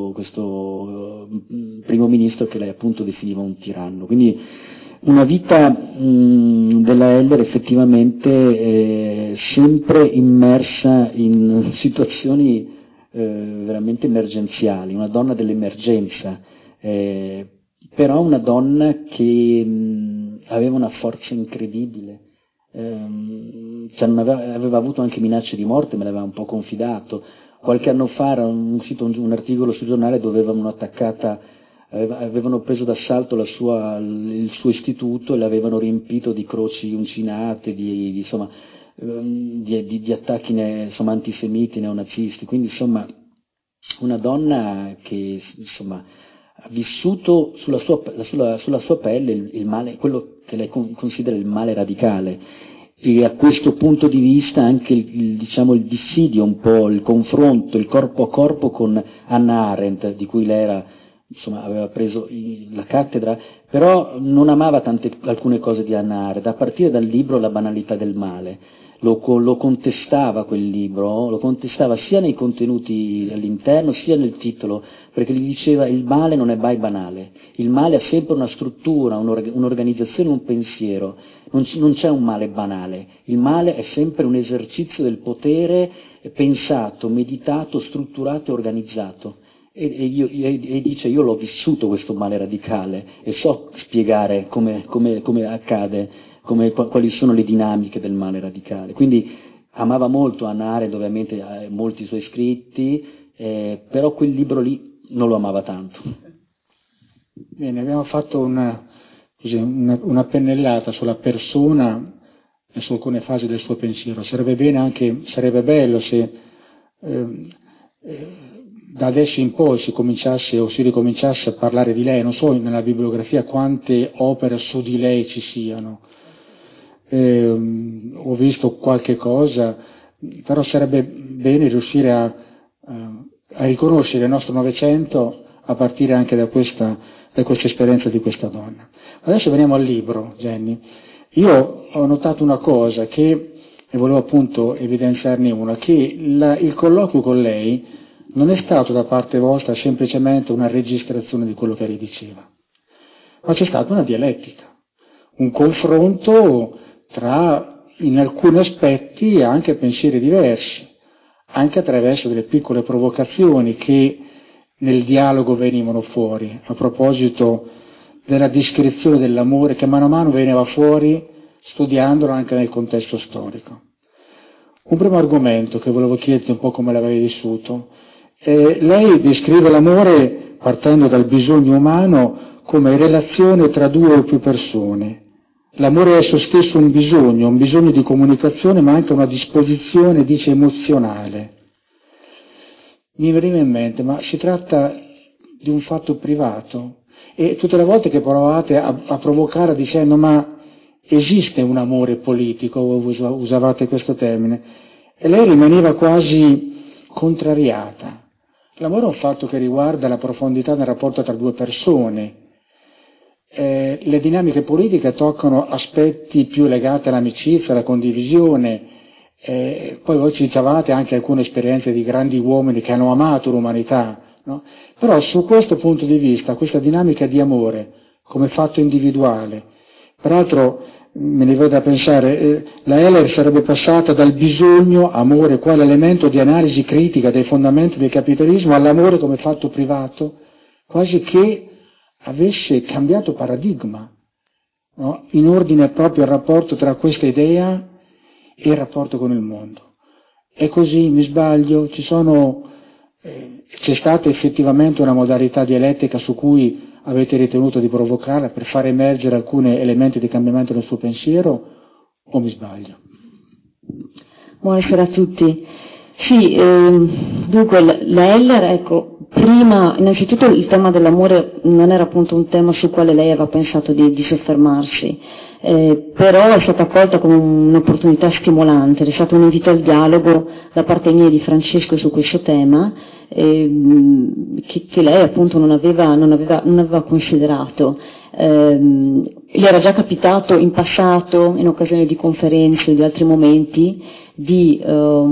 primo ministro che lei appunto definiva un tiranno. Quindi una vita della Heller effettivamente sempre immersa in situazioni veramente emergenziali, una donna dell'emergenza, però una donna che aveva una forza incredibile. Aveva avuto anche minacce di morte, me l'aveva un po' confidato. Qualche anno fa era uscito un articolo sul giornale dove avevano preso d'assalto il suo istituto e l'avevano riempito di croci uncinate, di attacchi antisemiti, neonazisti. Quindi insomma una donna che insomma ha vissuto sulla sua pelle il male, quello che lei considera il male radicale, e a questo punto di vista anche il dissidio, un po' il confronto, il corpo a corpo con Hannah Arendt, di cui lei aveva preso la cattedra, però non amava alcune cose di Hannah Arendt, a partire dal libro La banalità del male. Lo contestava quel libro, lo contestava sia nei contenuti all'interno sia nel titolo, perché gli diceva: il male non è mai banale, il male ha sempre una struttura, un'organizzazione, un pensiero, non c'è un male banale, il male è sempre un esercizio del potere pensato, meditato, strutturato e organizzato. E dice: io l'ho vissuto questo male radicale e so spiegare come accade, quali sono le dinamiche del male radicale. Quindi amava molto Hannah Arendt, ovviamente molti suoi scritti, però quel libro lì non lo amava tanto. Bene, abbiamo fatto un così, una pennellata sulla persona e su alcune fasi del suo pensiero. Sarebbe bello se da adesso in poi si ricominciasse a parlare di lei. Non so nella bibliografia quante opere su di lei ci siano, ho visto qualche cosa, però sarebbe bene riuscire a riconoscere il nostro Novecento a partire anche da questa esperienza di questa donna. Adesso veniamo al libro, Jenny. Io ho notato una cosa e volevo appunto evidenziarne una, che il colloquio con lei non è stato da parte vostra semplicemente una registrazione di quello che lei diceva, ma c'è stata una dialettica, un confronto tra, in alcuni aspetti, anche pensieri diversi, anche attraverso delle piccole provocazioni che nel dialogo venivano fuori, a proposito della descrizione dell'amore che mano a mano veniva fuori studiandolo anche nel contesto storico. Un primo argomento che volevo chiederti un po' come l'avevi vissuto. Lei descrive l'amore partendo dal bisogno umano come relazione tra due o più persone. L'amore è esso stesso un bisogno di comunicazione, ma anche una disposizione, dice, emozionale. Mi veniva in mente, ma si tratta di un fatto privato? E tutte le volte che provavate a provocare dicendo ma esiste un amore politico, usavate questo termine, e lei rimaneva quasi contrariata. L'amore è un fatto che riguarda la profondità del rapporto tra due persone. Le dinamiche politiche toccano aspetti più legati all'amicizia, alla condivisione. Poi voi citavate anche alcune esperienze di grandi uomini che hanno amato l'umanità, no? Però su questo punto di vista, questa dinamica di amore come fatto individuale, peraltro me ne viene da pensare, la Heller sarebbe passata dal bisogno, amore, quale elemento di analisi critica dei fondamenti del capitalismo, all'amore come fatto privato, quasi che avesse cambiato paradigma, no? In ordine proprio al rapporto tra questa idea e il rapporto con il mondo. È così, mi sbaglio? C'è stata effettivamente una modalità dialettica su cui avete ritenuto di provocarla per far emergere alcuni elementi di cambiamento nel suo pensiero, o mi sbaglio? Buonasera a tutti. Sì, dunque la Heller, ecco, prima, innanzitutto il tema dell'amore non era appunto un tema sul quale lei aveva pensato di soffermarsi, però è stata accolta come un'opportunità stimolante, è stato un invito al dialogo da parte mia e di Francesco su questo tema, che lei appunto non aveva considerato. Gli era già capitato in passato, in occasione di conferenze o di altri momenti, di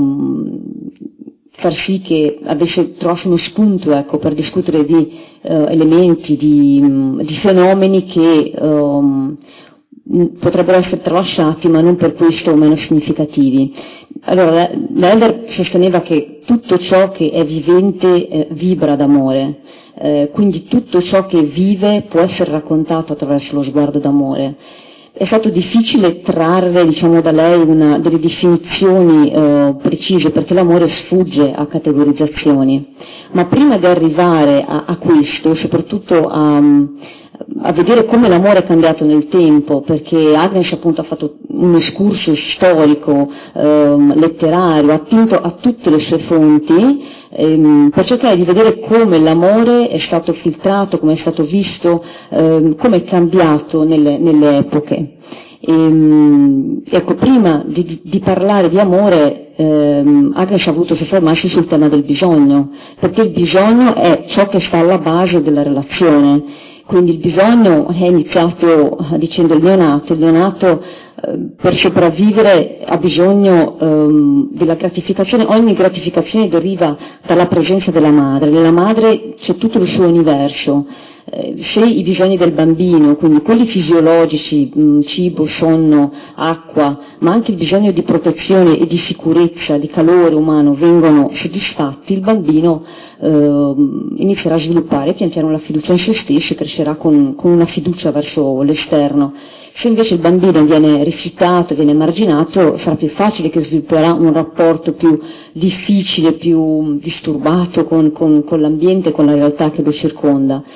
far sì che trovasse uno spunto, ecco, per discutere di elementi, di fenomeni che potrebbero essere tralasciati, ma non per questo meno significativi. Allora, la Heller sosteneva che tutto ciò che è vivente vibra d'amore, quindi tutto ciò che vive può essere raccontato attraverso lo sguardo d'amore. È stato difficile trarre, diciamo, da lei delle definizioni precise, perché l'amore sfugge a categorizzazioni. Ma prima di arrivare a questo, soprattutto a vedere come l'amore è cambiato nel tempo, perché Agnes appunto ha fatto un escursus storico, letterario, attinto a tutte le sue fonti, per cercare di vedere come l'amore è stato filtrato, come è stato visto, come è cambiato nelle epoche. Ecco, prima di parlare di amore, Agnes ha voluto soffermarsi sul tema del bisogno, perché il bisogno è ciò che sta alla base della relazione. Quindi il bisogno è iniziato dicendo il neonato per sopravvivere ha bisogno della gratificazione. Ogni gratificazione deriva dalla presenza della madre. Nella madre c'è tutto il suo universo. Se i bisogni del bambino, quindi quelli fisiologici, cibo, sonno, acqua, ma anche il bisogno di protezione e di sicurezza, di calore umano vengono soddisfatti, il bambino inizierà a sviluppare pian piano la fiducia in se stesso e crescerà con una fiducia verso l'esterno. Se invece il bambino viene rifiutato, viene emarginato, sarà più facile che svilupperà un rapporto più difficile, più disturbato con l'ambiente, con la realtà che lo circonda.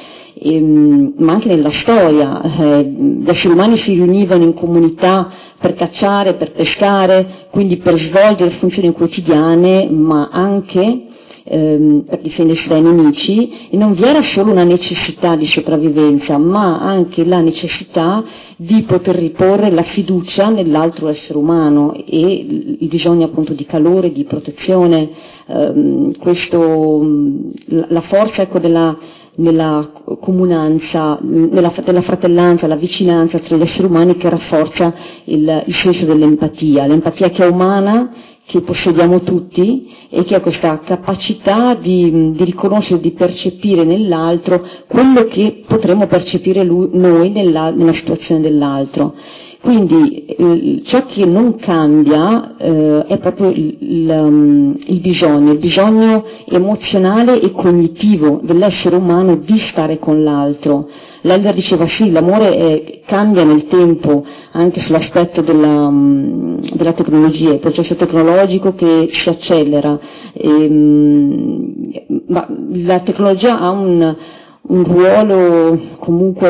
ma anche nella storia. Gli esseri umani si riunivano in comunità per cacciare, per pescare, quindi per svolgere funzioni quotidiane, ma anche per difendersi dai nemici, e non vi era solo una necessità di sopravvivenza, ma anche la necessità di poter riporre la fiducia nell'altro essere umano e il bisogno appunto di calore, di protezione, la forza, ecco, nella comunanza, della fratellanza, la vicinanza tra gli esseri umani, che rafforza il senso dell'empatia, l'empatia che è umana, che possediamo tutti, e che ha questa capacità di riconoscere, di percepire nell'altro quello che potremmo percepire noi nella situazione dell'altro. Quindi ciò che non cambia è proprio il bisogno emozionale e cognitivo dell'essere umano di stare con l'altro. L'Elder diceva sì, l'amore cambia nel tempo, anche sull'aspetto della tecnologia, il processo tecnologico che si accelera, ma la tecnologia ha un ruolo comunque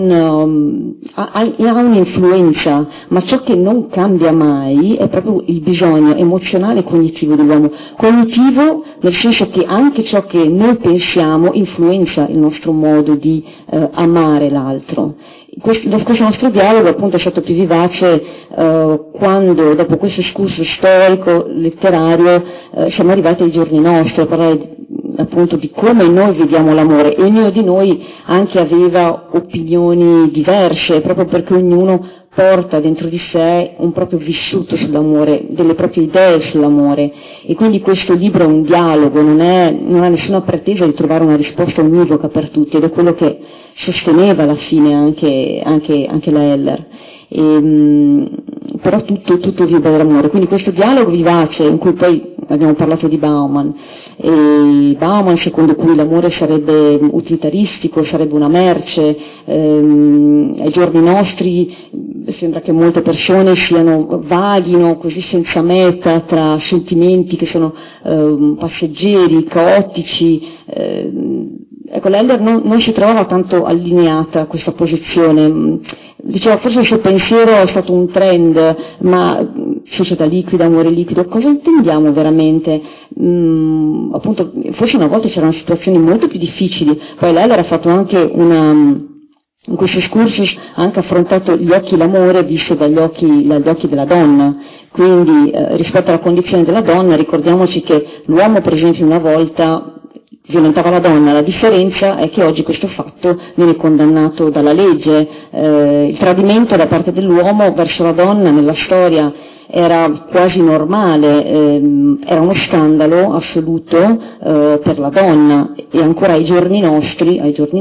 ha un'influenza, ma ciò che non cambia mai è proprio il bisogno emozionale e cognitivo dell'uomo. Cognitivo nel senso che anche ciò che noi pensiamo influenza il nostro modo di amare l'altro. Questo nostro dialogo appunto è stato più vivace quando, dopo questo escursus storico, letterario, siamo arrivati ai giorni nostri a parlare appunto di come noi vediamo l'amore, e ognuno di noi anche aveva opinioni diverse, proprio perché ognuno porta dentro di sé un proprio vissuto sull'amore, delle proprie idee sull'amore, e quindi questo libro è un dialogo, non ha nessuna pretesa di trovare una risposta univoca per tutti, ed è quello che sosteneva alla fine anche la Heller. Però tutto vibra dell'amore, quindi questo dialogo vivace, in cui poi abbiamo parlato di Bauman, secondo cui l'amore sarebbe utilitaristico, sarebbe una merce. Ai giorni nostri sembra che molte persone vaghino così senza meta tra sentimenti che sono passeggeri, caotici. Ecco, l'Heller non si trovava tanto allineata a questa posizione. Diceva forse il suo pensiero è stato un trend, ma società liquida, amore liquido, cosa intendiamo veramente? Appunto, forse una volta c'erano situazioni molto più difficili, poi l'Heller ha fatto anche in questo excursus ha anche affrontato gli occhi l'amore visto dagli occhi della donna. Quindi rispetto alla condizione della donna, ricordiamoci che l'uomo per esempio una volta violentava la donna, la differenza è che oggi questo fatto viene condannato dalla legge. Il tradimento da parte dell'uomo verso la donna nella storia era quasi normale, era uno scandalo assoluto per la donna, e ancora ai giorni nostri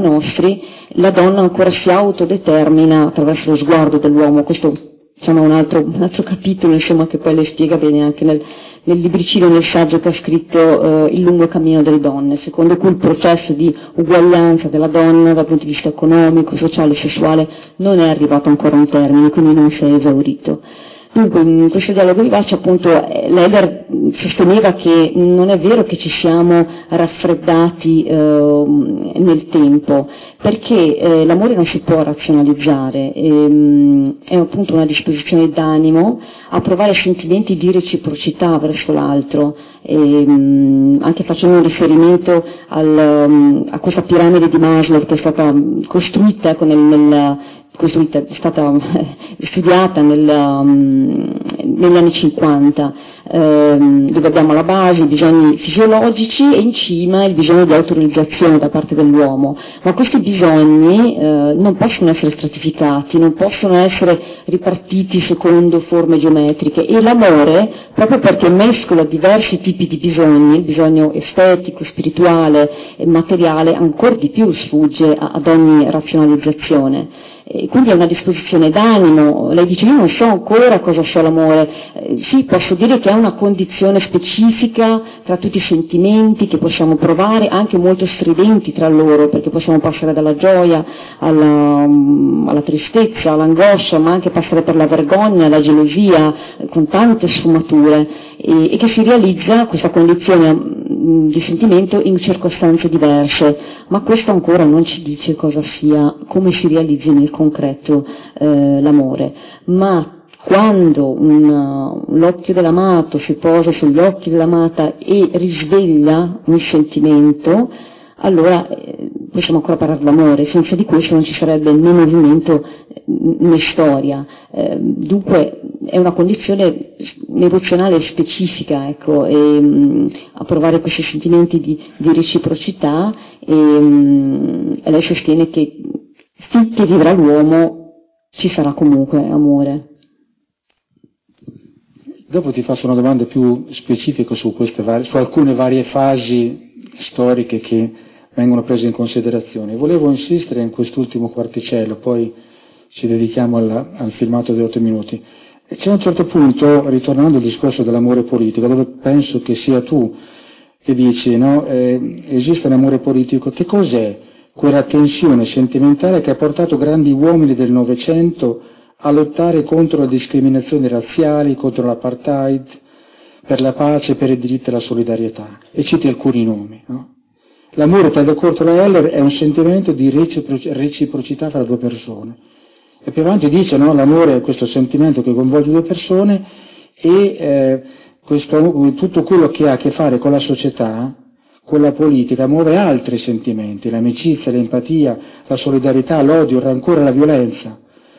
la donna ancora si autodetermina attraverso lo sguardo dell'uomo. Questo insomma un altro capitolo, insomma, che poi le spiega bene anche nel libricino, nel saggio che ha scritto Il lungo cammino delle donne, secondo cui il processo di uguaglianza della donna dal punto di vista economico, sociale e sessuale non è arrivato ancora a un termine, quindi non si è esaurito. Dunque, in questo dialogo vivace, appunto, l'Heller sosteneva che non è vero che ci siamo raffreddati nel tempo, perché l'amore non si può razionalizzare, è appunto una disposizione d'animo a provare sentimenti di reciprocità verso l'altro, anche facendo un riferimento a questa piramide di Maslow che è stata costruita, ecco, è stata studiata negli anni 50, dove abbiamo la base, i bisogni fisiologici, e in cima il bisogno di autorealizzazione da parte dell'uomo. Ma questi bisogni non possono essere stratificati, non possono essere ripartiti secondo forme geometriche, e l'amore, proprio perché mescola diversi tipi di bisogni, il bisogno estetico, spirituale e materiale, ancor di più sfugge ad ogni razionalizzazione. Quindi è una disposizione d'animo. Lei dice: io non so ancora cosa sia l'amore. Sì, posso dire che è una condizione specifica tra tutti i sentimenti che possiamo provare, anche molto stridenti tra loro, perché possiamo passare dalla gioia alla tristezza, all'angoscia, ma anche passare per la vergogna, la gelosia, con tante sfumature. e che si realizza questa condizione di sentimento in circostanze diverse, ma questo ancora non ci dice cosa sia, come si realizzi nel concreto l'amore, ma quando l'occhio dell'amato si posa sugli occhi dell'amata e risveglia un sentimento, allora possiamo ancora parlare dell'amore, senza di questo non ci sarebbe né movimento né storia. Dunque è una condizione emozionale specifica, ecco, a provare questi sentimenti di reciprocità, e lei sostiene che finché vivrà l'uomo ci sarà comunque amore. Dopo ti faccio una domanda più specifica su alcune varie fasi storiche che vengono prese in considerazione. Volevo insistere in quest'ultimo quarticello, poi ci dedichiamo al filmato di 8 minuti. E c'è un certo punto, ritornando al discorso dell'amore politico, dove penso che sia tu che dici, no? Esiste un amore politico. Che cos'è quella tensione sentimentale che ha portato grandi uomini del Novecento a lottare contro le discriminazioni razziali, contro l'apartheid, per la pace, per i diritti e la solidarietà? E citi alcuni nomi, no? L'amore, tra Kurt Heller, è un sentimento di reciprocità fra due persone. E più avanti dice, no, l'amore è questo sentimento che coinvolge due persone e tutto quello che ha a che fare con la società, con la politica, muove altri sentimenti, l'amicizia, l'empatia, la solidarietà, l'odio, il rancore, la violenza.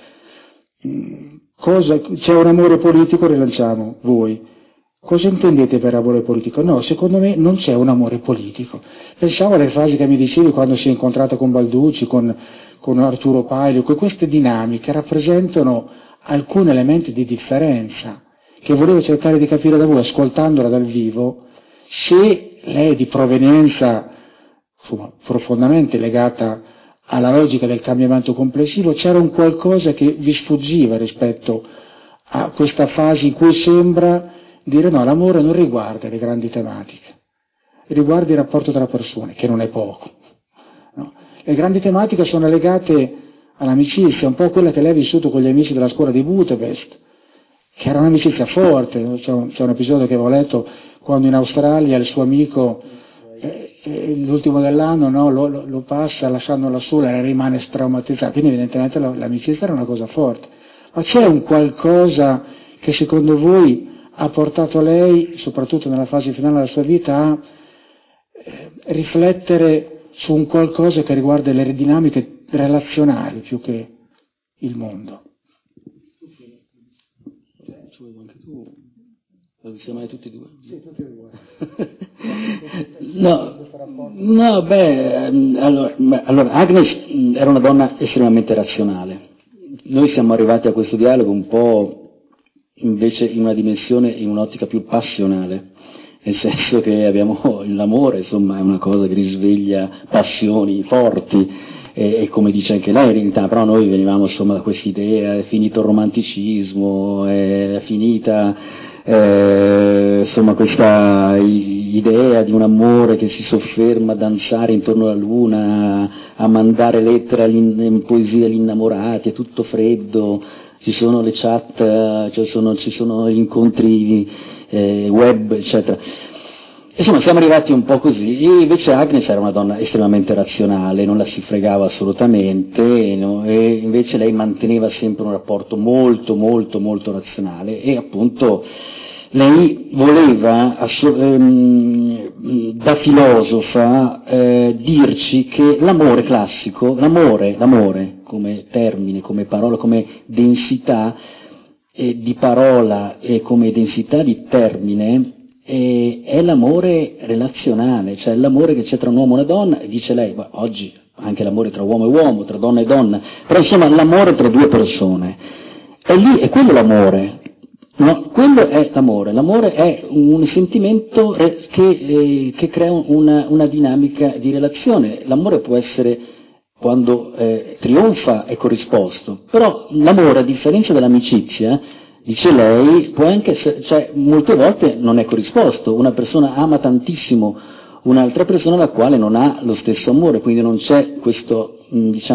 C'è un amore politico, rilanciamo voi. Cosa intendete per amore politico? No, secondo me non c'è un amore politico. Pensavo alle frasi che mi dicevi quando si è incontrato con Balducci, con Arturo Paglio, queste dinamiche rappresentano alcuni elementi di differenza che volevo cercare di capire da voi, ascoltandola dal vivo, se lei è di provenienza profondamente legata alla logica del cambiamento complessivo, c'era un qualcosa che vi sfuggiva rispetto a questa fase in cui sembra dire no, l'amore non riguarda le grandi tematiche, riguarda il rapporto tra persone, che non è poco. No? Le grandi tematiche sono legate all'amicizia, un po' quella che lei ha vissuto con gli amici della scuola di Budapest, che era un'amicizia forte. C'è un episodio che avevo letto quando in Australia il suo amico, l'ultimo dell'anno, no, lo passa lasciandolo sola e rimane straumatizzato, quindi evidentemente l'amicizia era una cosa forte. Ma c'è un qualcosa che secondo voi ha portato lei, soprattutto nella fase finale della sua vita, a riflettere su un qualcosa che riguarda le dinamiche relazionali più che il mondo? Siamo tutti e due? Sì, tutti e due. Allora, Agnes era una donna estremamente razionale. Noi siamo arrivati a questo dialogo un po' invece in una dimensione, in un'ottica più passionale, nel senso che abbiamo l'amore, insomma, è una cosa che risveglia passioni forti, e come dice anche lei in realtà, però noi venivamo insomma da questa idea, è finito il romanticismo, è finita insomma questa idea di un amore che si sofferma a danzare intorno alla luna, a mandare lettere in poesia agli innamorati, è tutto freddo, ci sono le chat, ci sono gli incontri web, eccetera. Insomma, siamo arrivati un po' così, e invece Agnes era una donna estremamente razionale, non la si fregava assolutamente, no? E invece lei manteneva sempre un rapporto molto, molto, molto razionale, e appunto lei voleva, da filosofa, dirci che l'amore classico, l'amore come termine, come parola, come densità di parola e come densità di termine, è l'amore relazionale, cioè l'amore che c'è tra un uomo e una donna, e dice lei, oggi anche l'amore tra uomo e uomo, tra donna e donna, però insomma l'amore tra due persone, è quello l'amore, no? Quello è l'amore è un sentimento che crea una dinamica di relazione. L'amore può essere, quando trionfa, è corrisposto, però l'amore, a differenza dell'amicizia, dice lei, può anche essere, cioè molte volte non è corrisposto. Una persona ama tantissimo un'altra persona alla quale non ha lo stesso amore, quindi non c'è questo,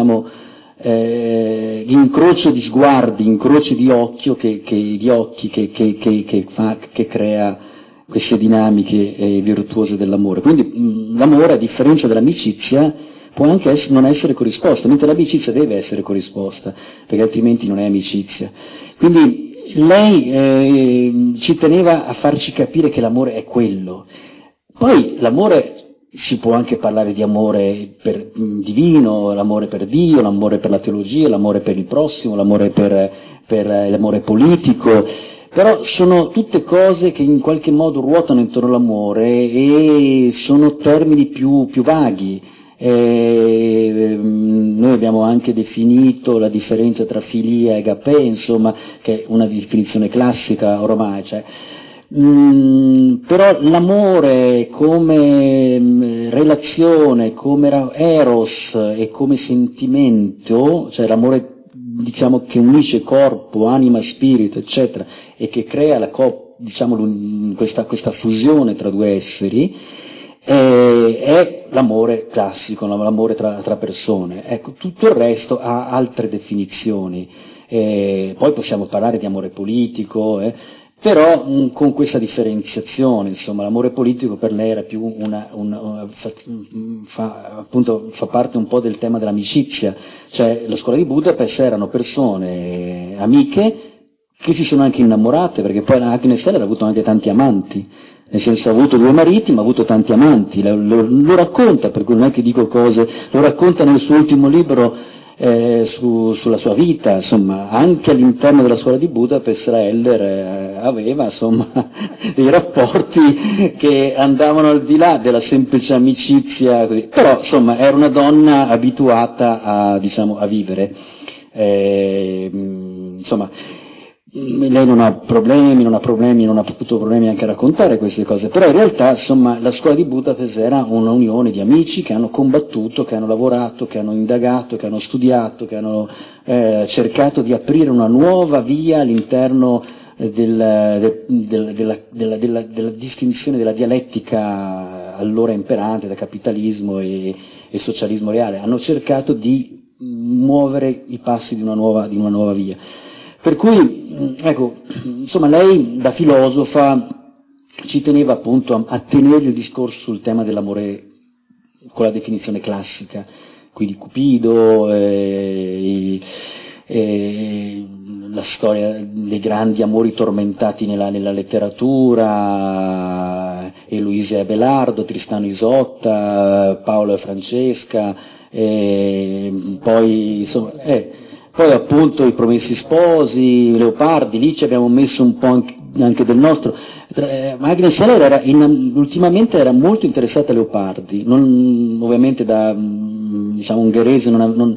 incrocio di sguardi, incroci di occhio che crea queste dinamiche virtuose dell'amore. Quindi l'amore, a differenza dell'amicizia, può anche non essere corrisposto, mentre l'amicizia deve essere corrisposta, perché altrimenti non è amicizia. Quindi lei ci teneva a farci capire che l'amore è quello. Poi l'amore, si può anche parlare di amore divino, l'amore per Dio, l'amore per la teologia, l'amore per il prossimo, l'amore per l'amore politico, però sono tutte cose che in qualche modo ruotano intorno all'amore e sono termini più vaghi. Noi abbiamo anche definito la differenza tra filia e agapè, insomma, che è una definizione classica ormai, cioè, però l'amore come relazione, come eros e come sentimento, cioè l'amore, diciamo, che unisce corpo, anima, spirito, eccetera, e che crea questa fusione tra due esseri, è l'amore classico, l'amore tra persone. Ecco, tutto il resto ha altre definizioni. Poi possiamo parlare di amore politico, però con questa differenziazione, insomma, l'amore politico per lei era più fa parte un po' del tema dell'amicizia, cioè la scuola di Budapest erano persone amiche che si sono anche innamorate, perché poi Agnes Heller ha avuto anche tanti amanti, nel senso ha avuto 2 mariti ma ha avuto tanti amanti, lo racconta, per cui non è che dico cose, lo racconta nel suo ultimo libro sulla sua vita, insomma, anche all'interno della scuola di Budapest Heller aveva, insomma, dei rapporti che andavano al di là della semplice amicizia, così. Però, insomma, era una donna abituata a vivere, insomma, lei non ha problemi, non ha avuto problemi anche a raccontare queste cose, però in realtà, insomma, la scuola di Budapest era una unione di amici che hanno combattuto, che hanno lavorato, che hanno indagato, che hanno studiato, che hanno cercato di aprire una nuova via all'interno della distinzione della dialettica allora imperante da capitalismo e socialismo reale. Hanno cercato di muovere i passi di una nuova via. Per cui, ecco, insomma, lei da filosofa ci teneva appunto a tenere il discorso sul tema dell'amore con la definizione classica, quindi Cupido, la storia dei grandi amori tormentati nella letteratura, Eloise e Abelardo, Tristano e Isotta, Paolo e Francesca, poi insomma... Poi appunto I Promessi Sposi, Leopardi, lì ci abbiamo messo un po' anche del nostro. Agnes Heller ultimamente era molto interessata a Leopardi, ovviamente da ungherese non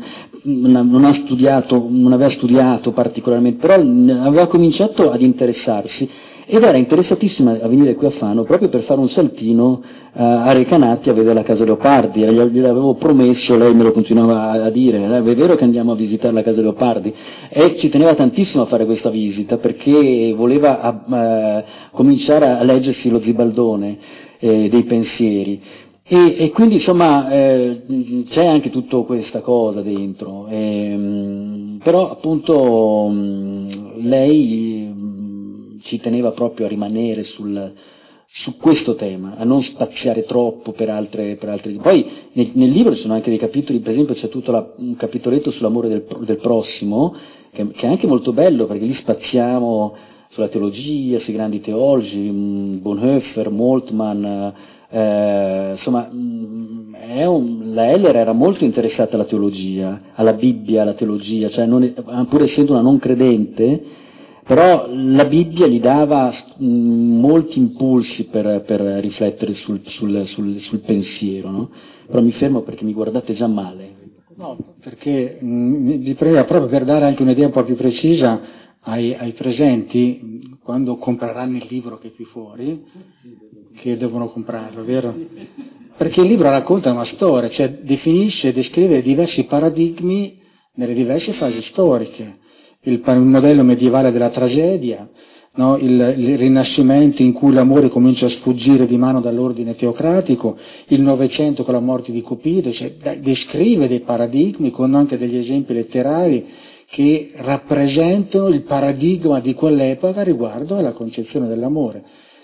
aveva studiato particolarmente, però aveva cominciato ad interessarsi ed era interessatissima a venire qui a Fano proprio per fare un saltino a Recanati a vedere la casa Leopardi. Gliel'avevo promesso, lei me lo continuava a dire, è vero che andiamo a visitare la casa Leopardi, e ci teneva tantissimo a fare questa visita perché voleva cominciare a leggersi lo Zibaldone dei pensieri. E quindi insomma c'è anche tutta questa cosa dentro, però appunto lei ci teneva proprio a rimanere su questo tema, a non spaziare troppo per altre. Poi nel libro ci sono anche dei capitoli, per esempio c'è tutto un capitoletto sull'amore del prossimo, che è anche molto bello, perché lì spaziamo sulla teologia, sui grandi teologi, Bonhoeffer, Moltmann, insomma, la Heller era molto interessata alla teologia, alla Bibbia, alla teologia, cioè pur essendo una non credente, però la Bibbia gli dava molti impulsi per riflettere sul pensiero, no? Però mi fermo perché mi guardate già male. No, perché vi prego proprio per dare anche un'idea un po' più precisa ai presenti, quando compreranno il libro che è qui fuori, che devono comprarlo, vero? Perché il libro racconta una storia, cioè definisce e descrive diversi paradigmi nelle diverse fasi storiche. Il modello medievale della tragedia, no? Il Rinascimento in cui l'amore comincia a sfuggire di mano dall'ordine teocratico, il Novecento con la morte di Cupido, cioè descrive dei paradigmi con anche degli esempi letterari che rappresentano il paradigma di quell'epoca riguardo alla concezione dell'amore.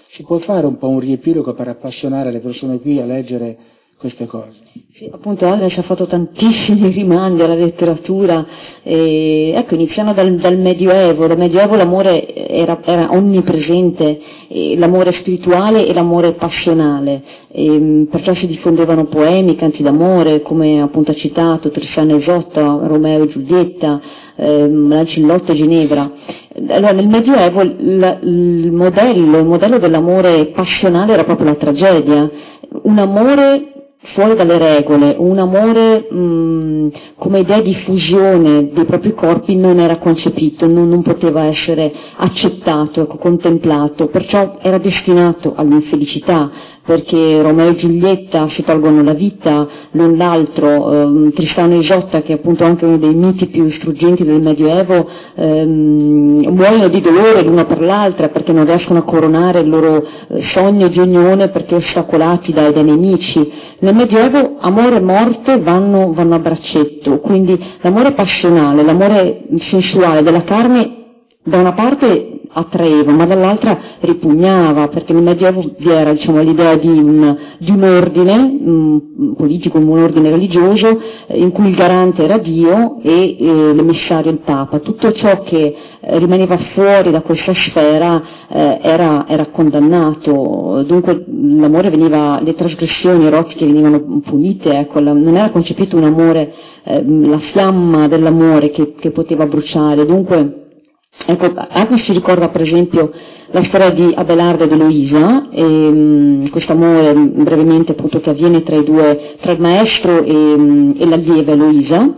Si può fare un po' un riepilogo per appassionare le persone qui a leggere queste cose? Sì, appunto Agnes ha fatto tantissimi rimandi alla letteratura, ecco, iniziando dal Medioevo. Dal Medioevo l'amore era onnipresente, l'amore spirituale e l'amore passionale, perciò si diffondevano poemi, canti d'amore, come appunto ha citato Tristano e Isotta, Romeo e Giulietta, Lancillotto e Ginevra. Allora, nel Medioevo il modello dell'amore passionale era proprio la tragedia, un amore fuori dalle regole, un amore come idea di fusione dei propri corpi non era concepito, non poteva essere accettato, contemplato, perciò era destinato all'infelicità, perché Romeo e Giulietta si tolgono la vita l'un l'altro, Tristano e Isotta, che è appunto anche uno dei miti più struggenti del Medioevo, muoiono di dolore l'una per l'altra perché non riescono a coronare il loro sogno di unione perché ostacolati dai nemici. Nel Medioevo amore e morte vanno a braccetto, quindi l'amore passionale, l'amore sensuale della carne da una parte attraeva, ma dall'altra ripugnava, perché nel Medioevo vi era, diciamo, l'idea di un ordine politico, un ordine religioso, in cui il garante era Dio e l'emissario il Papa. Tutto ciò che rimaneva fuori da questa sfera era condannato, dunque l'amore le trasgressioni erotiche venivano punite, ecco, non era concepito un amore, la fiamma dell'amore che poteva bruciare, dunque ecco, anche si ricorda per esempio la storia di Abelardo ed Eloisa, questo amore brevemente appunto che avviene tra il maestro e l'allieva Eloisa,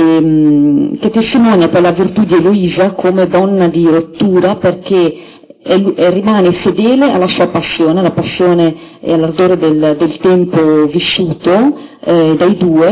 che testimonia poi la virtù di Eloisa come donna di rottura, perché rimane fedele alla sua passione, alla passione e all'ardore del tempo vissuto dai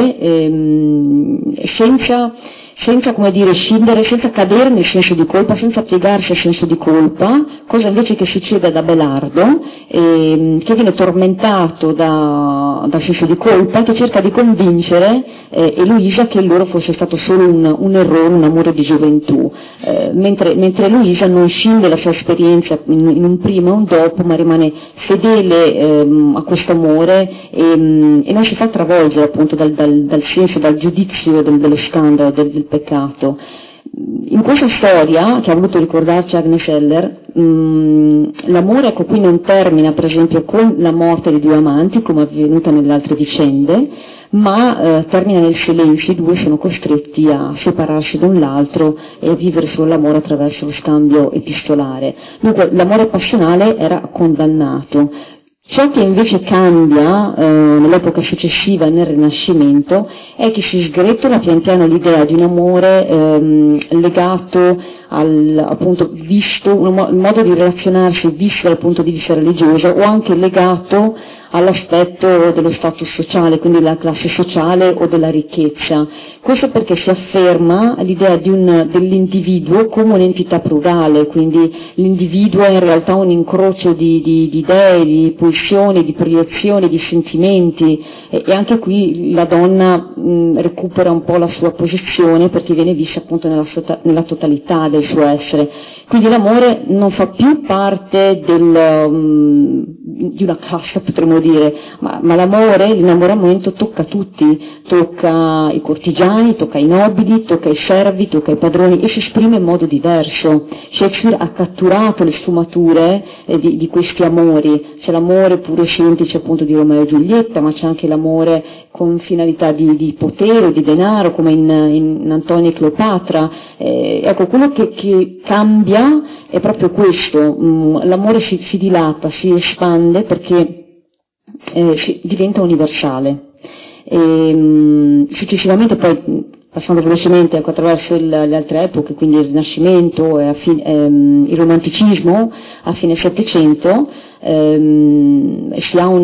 due, senza come dire scindere, senza cadere nel senso di colpa, senza piegarsi al senso di colpa, cosa invece che succede ad Abelardo, che viene tormentato dal senso di colpa, che cerca di convincere Eloisa che il loro fosse stato solo un errore, un amore di gioventù, mentre Eloisa non scinde la sua esperienza in un prima e un dopo, ma rimane fedele a questo amore e non si fa travolgere appunto dal senso, dal giudizio dello scandalo, del peccato. In questa storia, che ha voluto ricordarci Agnes Heller, l'amore ecco qui non termina per esempio con la morte dei due amanti, come è avvenuta nelle altre vicende, ma termina nel silenzio. I due sono costretti a separarsi l'un l'altro e a vivere solo l'amore attraverso lo scambio epistolare. Dunque l'amore passionale era condannato. Ciò che invece cambia nell'epoca successiva, nel Rinascimento, è che si sgretola pian piano l'idea di un amore legato appunto visto, un modo di relazionarsi visto dal punto di vista religioso, o anche legato all'aspetto dello status sociale, quindi della classe sociale o della ricchezza. Questo perché si afferma l'idea dell'individuo come un'entità plurale, quindi l'individuo è in realtà un incrocio di idee, di pulsioni, di proiezioni, di sentimenti, e anche qui la donna recupera un po' la sua posizione perché viene vista appunto nella totalità del suo essere. Quindi l'amore non fa più parte di una casta, potremmo dire, ma l'amore, l'innamoramento tocca tutti, tocca i cortigiani, tocca i nobili, tocca i servi, tocca i padroni, e si esprime in modo diverso. Shakespeare ha catturato le sfumature di questi amori. C'è l'amore puro e semplice appunto di Romeo e Giulietta, ma c'è anche l'amore con finalità di potere o di denaro, come in Antonio e Cleopatra. Ecco, quello che cambia è proprio questo, l'amore si dilata, si espande perché diventa universale. Successivamente poi, passando velocemente attraverso le altre epoche, quindi il Rinascimento e il Romanticismo a fine Settecento, si ha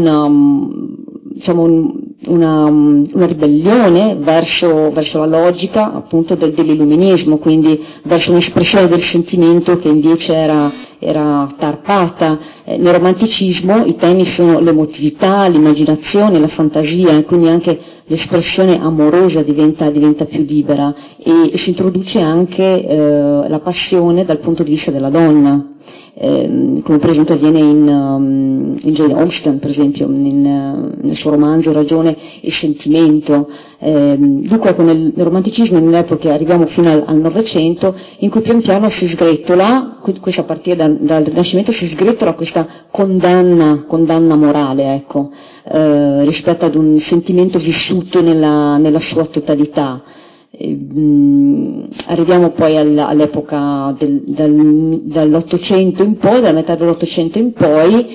una ribellione verso la logica appunto dell'illuminismo, quindi verso un'espressione del sentimento che invece era tarpata. Nel romanticismo i temi sono l'emotività, l'immaginazione, la fantasia, e quindi anche l'espressione amorosa diventa più libera, e si introduce anche la passione dal punto di vista della donna. come per esempio avviene in Jane Austen, per esempio, nel suo romanzo Ragione e sentimento. Dunque nel romanticismo in un'epoca arriviamo fino al Novecento, in cui pian piano si sgretola, questa a partire dal Rinascimento, si sgretola questa condanna morale, ecco, rispetto ad un sentimento vissuto nella sua totalità. Arriviamo poi all'epoca dall'Ottocento in poi, dalla metà dell'Ottocento in poi,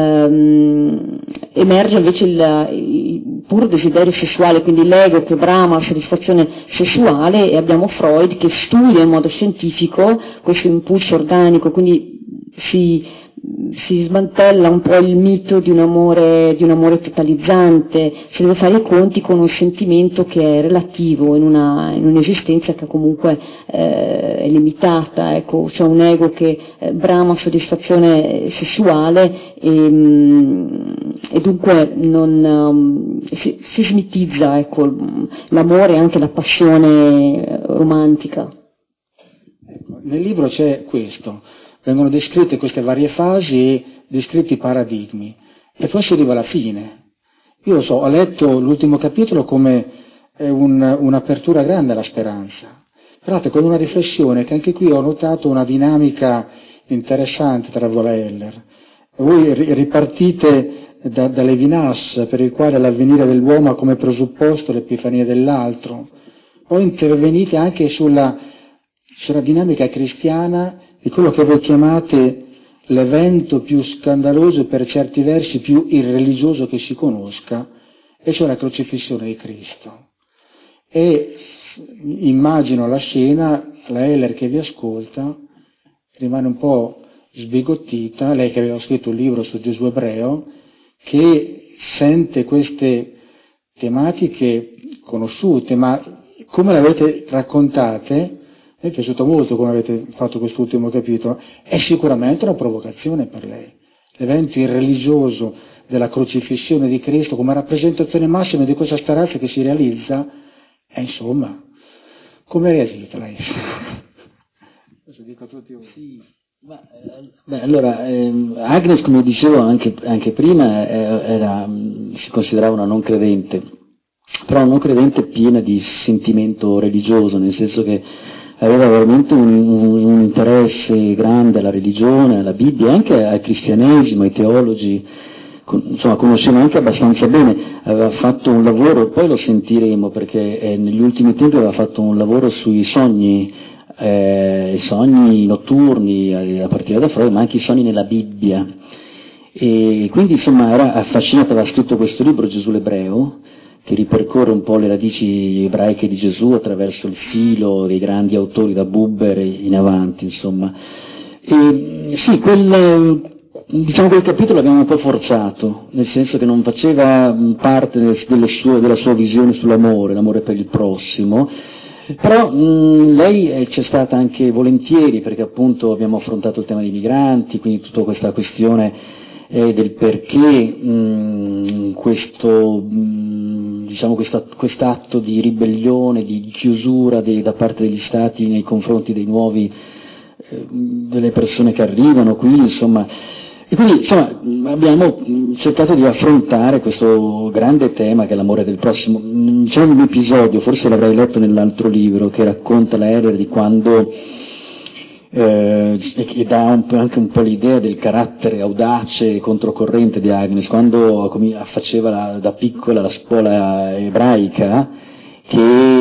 emerge invece il puro desiderio sessuale, quindi l'ego che brama la soddisfazione sessuale, e abbiamo Freud che studia in modo scientifico questo impulso organico, quindi si smantella un po' il mito di un amore totalizzante, si deve fare i conti con un sentimento che è relativo in un'esistenza che comunque è limitata, ecco, c'è un ego che brama soddisfazione sessuale e dunque si smitizza, ecco, l'amore e anche la passione romantica. Nel libro c'è questo. Vengono descritte queste varie fasi e descritti i paradigmi, e poi si arriva alla fine. Io ho letto l'ultimo capitolo come un'apertura grande alla speranza, tra l'altro con una riflessione che anche qui ho notato una dinamica interessante tra Vola e Heller. Voi ripartite da Levinas, per il quale l'avvenire dell'uomo ha come presupposto l'epifania dell'altro, poi intervenite anche sulla dinamica cristiana di quello che voi chiamate l'evento più scandaloso e per certi versi più irreligioso che si conosca, e cioè la crocifissione di Cristo. E immagino la scena, la Heller che vi ascolta, rimane un po' sbigottita, lei che aveva scritto un libro su Gesù ebreo, che sente queste tematiche conosciute, ma come le avete raccontate, mi è piaciuto molto come avete fatto quest'ultimo capitolo, è sicuramente una provocazione per lei. L'evento irreligioso della crocifissione di Cristo come rappresentazione massima di questa speranza che si realizza, è insomma, come reagite lei? Questo dico a tutti voi. Sì. Allora, Agnes, come dicevo anche prima, si considerava una non credente, però una non credente piena di sentimento religioso, nel senso che aveva veramente un interesse grande alla religione, alla Bibbia, anche al cristianesimo, ai teologi, insomma conosceva anche abbastanza bene, aveva fatto un lavoro, poi lo sentiremo perché negli ultimi tempi aveva fatto un lavoro sui sogni notturni a partire da Freud, ma anche i sogni nella Bibbia, e quindi insomma era affascinata, aveva scritto questo libro Gesù l'ebreo, che ripercorre un po' le radici ebraiche di Gesù attraverso il filo dei grandi autori da Buber in avanti, insomma. E sì, quel capitolo l'abbiamo un po' forzato, nel senso che non faceva parte della sua visione sull'amore, l'amore per il prossimo, però lei c'è stata anche volentieri, perché appunto abbiamo affrontato il tema dei migranti, quindi tutta questa questione del perché quest'atto di ribellione, di chiusura da parte degli stati nei confronti delle persone che arrivano qui, insomma. E quindi insomma abbiamo cercato di affrontare questo grande tema che è l'amore del prossimo. C'è un episodio, forse l'avrei letto nell'altro libro, che racconta la Heller di quando che dà anche un po' l'idea del carattere audace e controcorrente di Agnes, quando faceva da piccola la scuola ebraica, che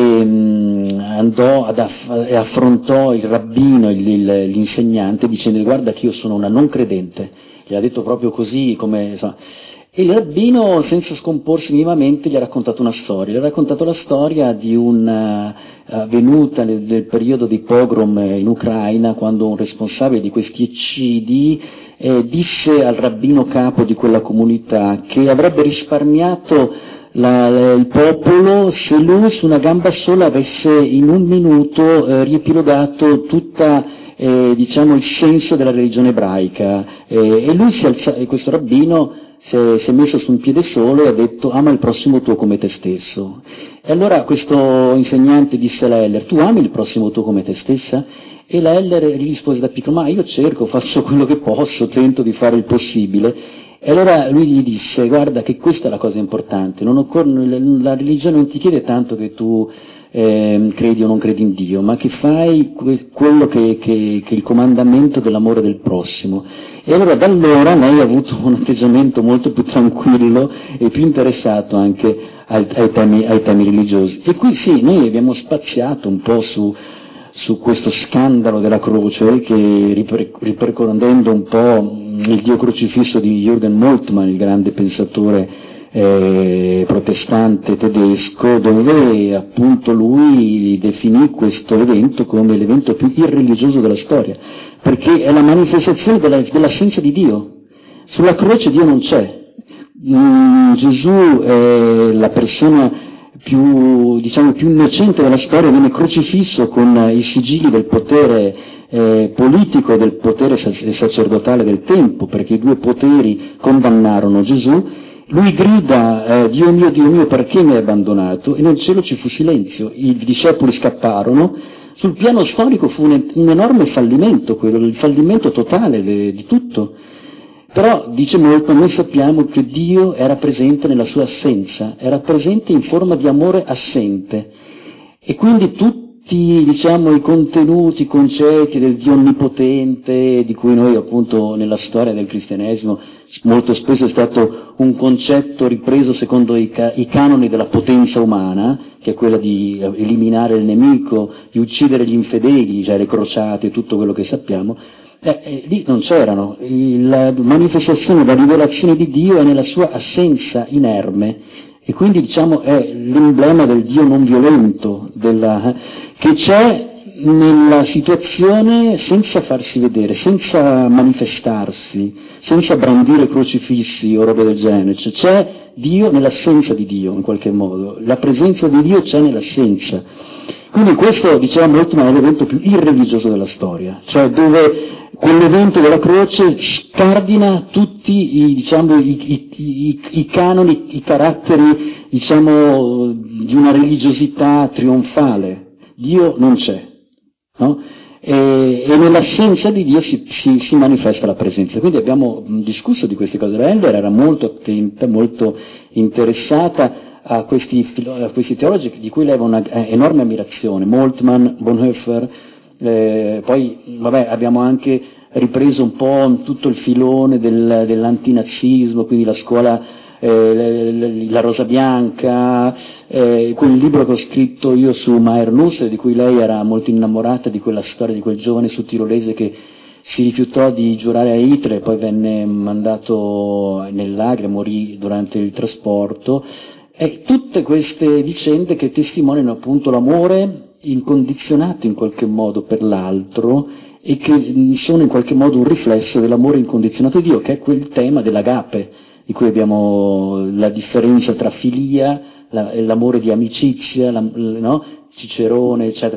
andò e affrontò il rabbino, l'insegnante, dicendo: guarda che io sono una non credente, gli ha detto proprio così, come insomma. E il rabbino, senza scomporsi minimamente, gli ha raccontato una storia. Gli ha raccontato la storia di avvenuta nel periodo dei pogrom in Ucraina, quando un responsabile di questi eccidi disse al rabbino capo di quella comunità che avrebbe risparmiato il popolo se lui su una gamba sola avesse in un minuto riepilogato tutta il senso della religione ebraica, e lui questo rabbino si è messo su un piede solo e ha detto: ama il prossimo tuo come te stesso. E allora questo insegnante disse a Heller: tu ami il prossimo tuo come te stessa? E la Heller gli rispose da piccolo: ma io cerco, faccio quello che posso, tento di fare il possibile. E allora lui gli disse: guarda che questa è la cosa importante, la religione non ti chiede tanto che tu credi o non credi in Dio, ma che fai quello che è il comandamento dell'amore del prossimo. E allora da allora lei ha avuto un atteggiamento molto più tranquillo e più interessato anche ai temi religiosi. E qui sì, noi abbiamo spaziato un po' su questo scandalo della croce, che ripercorrendo un po' il Dio crocifisso di Jürgen Moltmann, il grande pensatore protestante tedesco, dove appunto lui definì questo evento come l'evento più irreligioso della storia, perché è la manifestazione dell'assenza di Dio. Sulla croce Dio non c'è. Gesù è la persona più innocente della storia, viene crocifisso con i sigilli del potere politico e del potere sacerdotale del tempo, perché i due poteri condannarono Gesù. Lui grida: Dio mio, perché mi hai abbandonato? E nel cielo ci fu silenzio, i discepoli scapparono. Sul piano storico fu un enorme fallimento, quello, il fallimento totale di tutto. Però, dice Moltmann, noi sappiamo che Dio era presente nella sua assenza, era presente in forma di amore assente, e quindi tutti, i contenuti, i concetti del Dio onnipotente, di cui noi appunto nella storia del cristianesimo molto spesso è stato un concetto ripreso secondo i canoni della potenza umana, che è quella di eliminare il nemico, di uccidere gli infedeli, cioè le crociate, tutto quello che sappiamo. Lì non c'erano. La manifestazione, la rivelazione di Dio è nella sua assenza inerme, e quindi è l'emblema del Dio non violento, che c'è nella situazione senza farsi vedere, senza manifestarsi, senza brandire crocifissi o robe del genere. Cioè, c'è Dio nell'assenza di Dio, in qualche modo. La presenza di Dio c'è nell'assenza. Quindi questo, diceva Moltmann, è l'evento più irreligioso della storia, cioè dove quell'evento della croce scardina tutti i canoni, i caratteri, di una religiosità trionfale. Dio non c'è, no? E nell'assenza di Dio si manifesta la presenza. Quindi abbiamo discusso di queste cose. La Heller era molto attenta, molto interessata a questi teologi di cui leva una enorme ammirazione, Moltmann, Bonhoeffer. Poi abbiamo anche ripreso un po' tutto il filone dell'antinazismo, quindi la scuola, la Rosa Bianca, quel libro che ho scritto io su Mayer Nusser, di cui lei era molto innamorata, di quella storia di quel giovane sudtirolese che si rifiutò di giurare a Hitler e poi venne mandato nel lager, morì durante il trasporto. E tutte queste vicende che testimoniano appunto l'amore incondizionato in qualche modo per l'altro, e che sono in qualche modo un riflesso dell'amore incondizionato di Dio, che è quel tema dell'agape, di cui abbiamo la differenza tra filia, l'amore di amicizia, no? Cicerone, eccetera,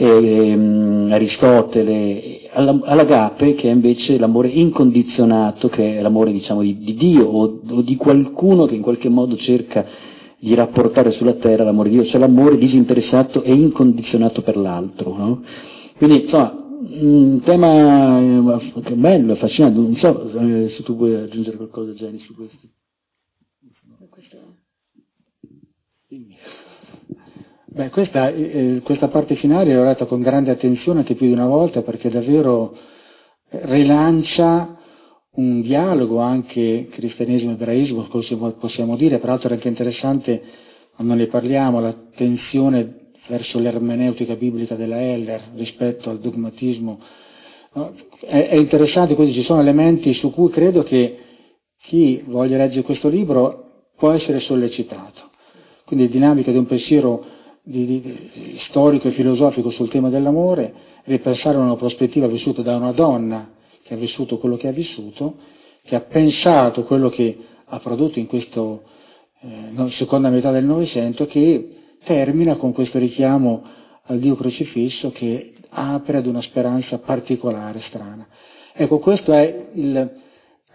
Aristotele, all'agape, che è invece l'amore incondizionato, che è l'amore di Dio o di qualcuno che in qualche modo cerca di rapportare sulla terra l'amore di Dio, cioè l'amore disinteressato e incondizionato per l'altro, no? Quindi insomma un tema bello, affascinante. Non so se tu vuoi aggiungere qualcosa, Jenny, su questo. Questa parte finale l'ho letta con grande attenzione anche più di una volta, perché davvero rilancia un dialogo anche cristianesimo-ebraismo, possiamo dire. Peraltro è anche interessante, quando ne parliamo, la tensione verso l'ermeneutica biblica della Heller rispetto al dogmatismo. È interessante, quindi ci sono elementi su cui credo che chi voglia leggere questo libro può essere sollecitato. Quindi dinamica di un pensiero storico e filosofico sul tema dell'amore, ripensare a una prospettiva vissuta da una donna che ha vissuto quello che ha vissuto, che ha pensato quello che ha prodotto in questa seconda metà del Novecento, che termina con questo richiamo al Dio crocifisso che apre ad una speranza particolare, strana. Ecco, questo è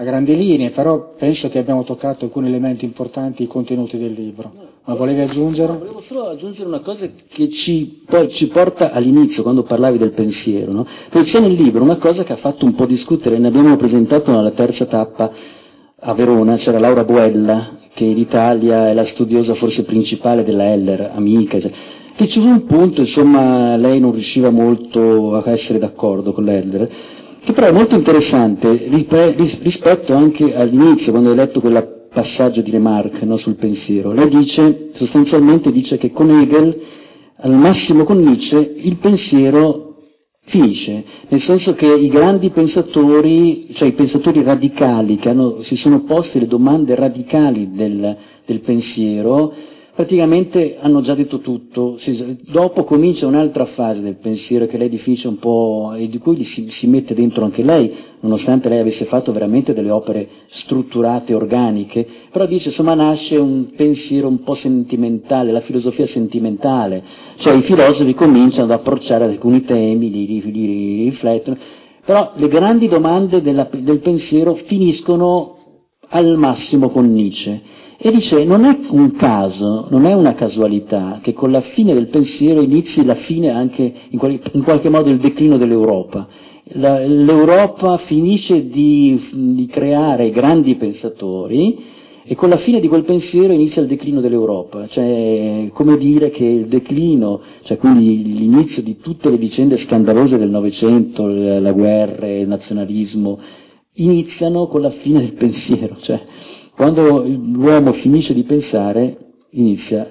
a grandi linee, però penso che abbiamo toccato alcuni elementi importanti, i contenuti del libro. Ma volevi aggiungere? No, volevo solo aggiungere una cosa che ci porta all'inizio, quando parlavi del pensiero, no? Perché c'è nel libro una cosa che ha fatto un po' discutere, ne abbiamo presentato nella terza tappa a Verona, c'era Laura Buella, che in Italia è la studiosa forse principale della Heller, amica, che ci fu un punto, insomma, lei non riusciva molto a essere d'accordo con l'Heller, che però è molto interessante rispetto anche all'inizio, quando hai letto quella passaggio di Remarque, no, sul pensiero. Lei sostanzialmente dice che con Hegel, al massimo con Nietzsche, il pensiero finisce, nel senso che i grandi pensatori, cioè i pensatori radicali che si sono posti le domande radicali del pensiero, praticamente hanno già detto tutto. Dopo comincia un'altra fase del pensiero che lei definisce un po', e di cui si mette dentro anche lei, nonostante lei avesse fatto veramente delle opere strutturate, organiche, però dice, insomma, nasce un pensiero un po' sentimentale, la filosofia sentimentale, cioè i filosofi cominciano ad approcciare alcuni temi, li riflettono, però le grandi domande del pensiero finiscono al massimo con Nietzsche. E dice, non è un caso, non è una casualità che con la fine del pensiero inizi la fine anche, in qualche modo, il declino dell'Europa. L'Europa finisce di creare grandi pensatori e con la fine di quel pensiero inizia il declino dell'Europa. Cioè, come dire che il declino, cioè quindi l'inizio di tutte le vicende scandalose del Novecento, la guerra, il nazionalismo, iniziano con la fine del pensiero. Cioè, quando l'uomo finisce di pensare, inizia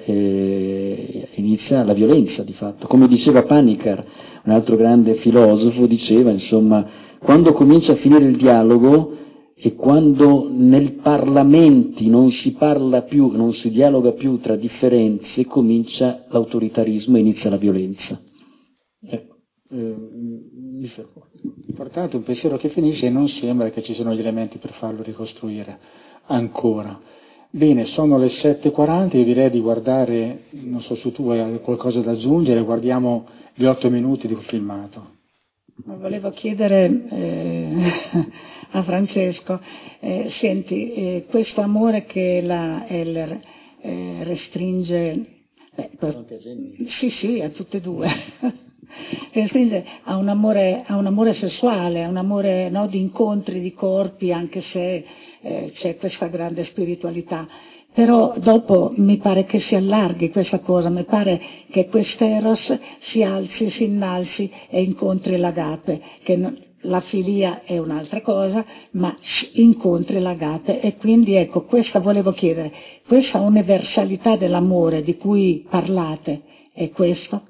la violenza, di fatto. Come diceva Panikkar, un altro grande filosofo, diceva, insomma, quando comincia a finire il dialogo e quando nel Parlamenti non si parla più, non si dialoga più tra differenze, comincia l'autoritarismo e inizia la violenza. Importante, un pensiero che finisce e non sembra che ci siano gli elementi per farlo ricostruire ancora. Bene, sono le 7:40, io direi di guardare, non so se tu hai qualcosa da aggiungere, guardiamo gli 8 minuti di filmato. Volevo chiedere a Francesco, senti, questo amore che la Heller restringe, sì, a tutte e due, restringe a un amore sessuale, a un amore, no, di incontri, di corpi, anche se c'è questa grande spiritualità. Però dopo mi pare che si allarghi questa cosa, mi pare che quest'eros si alzi, si innalzi e incontri l'agape, che la filia è un'altra cosa, ma incontri l'agape. E quindi ecco, questa volevo chiedere, questa universalità dell'amore di cui parlate, è questo?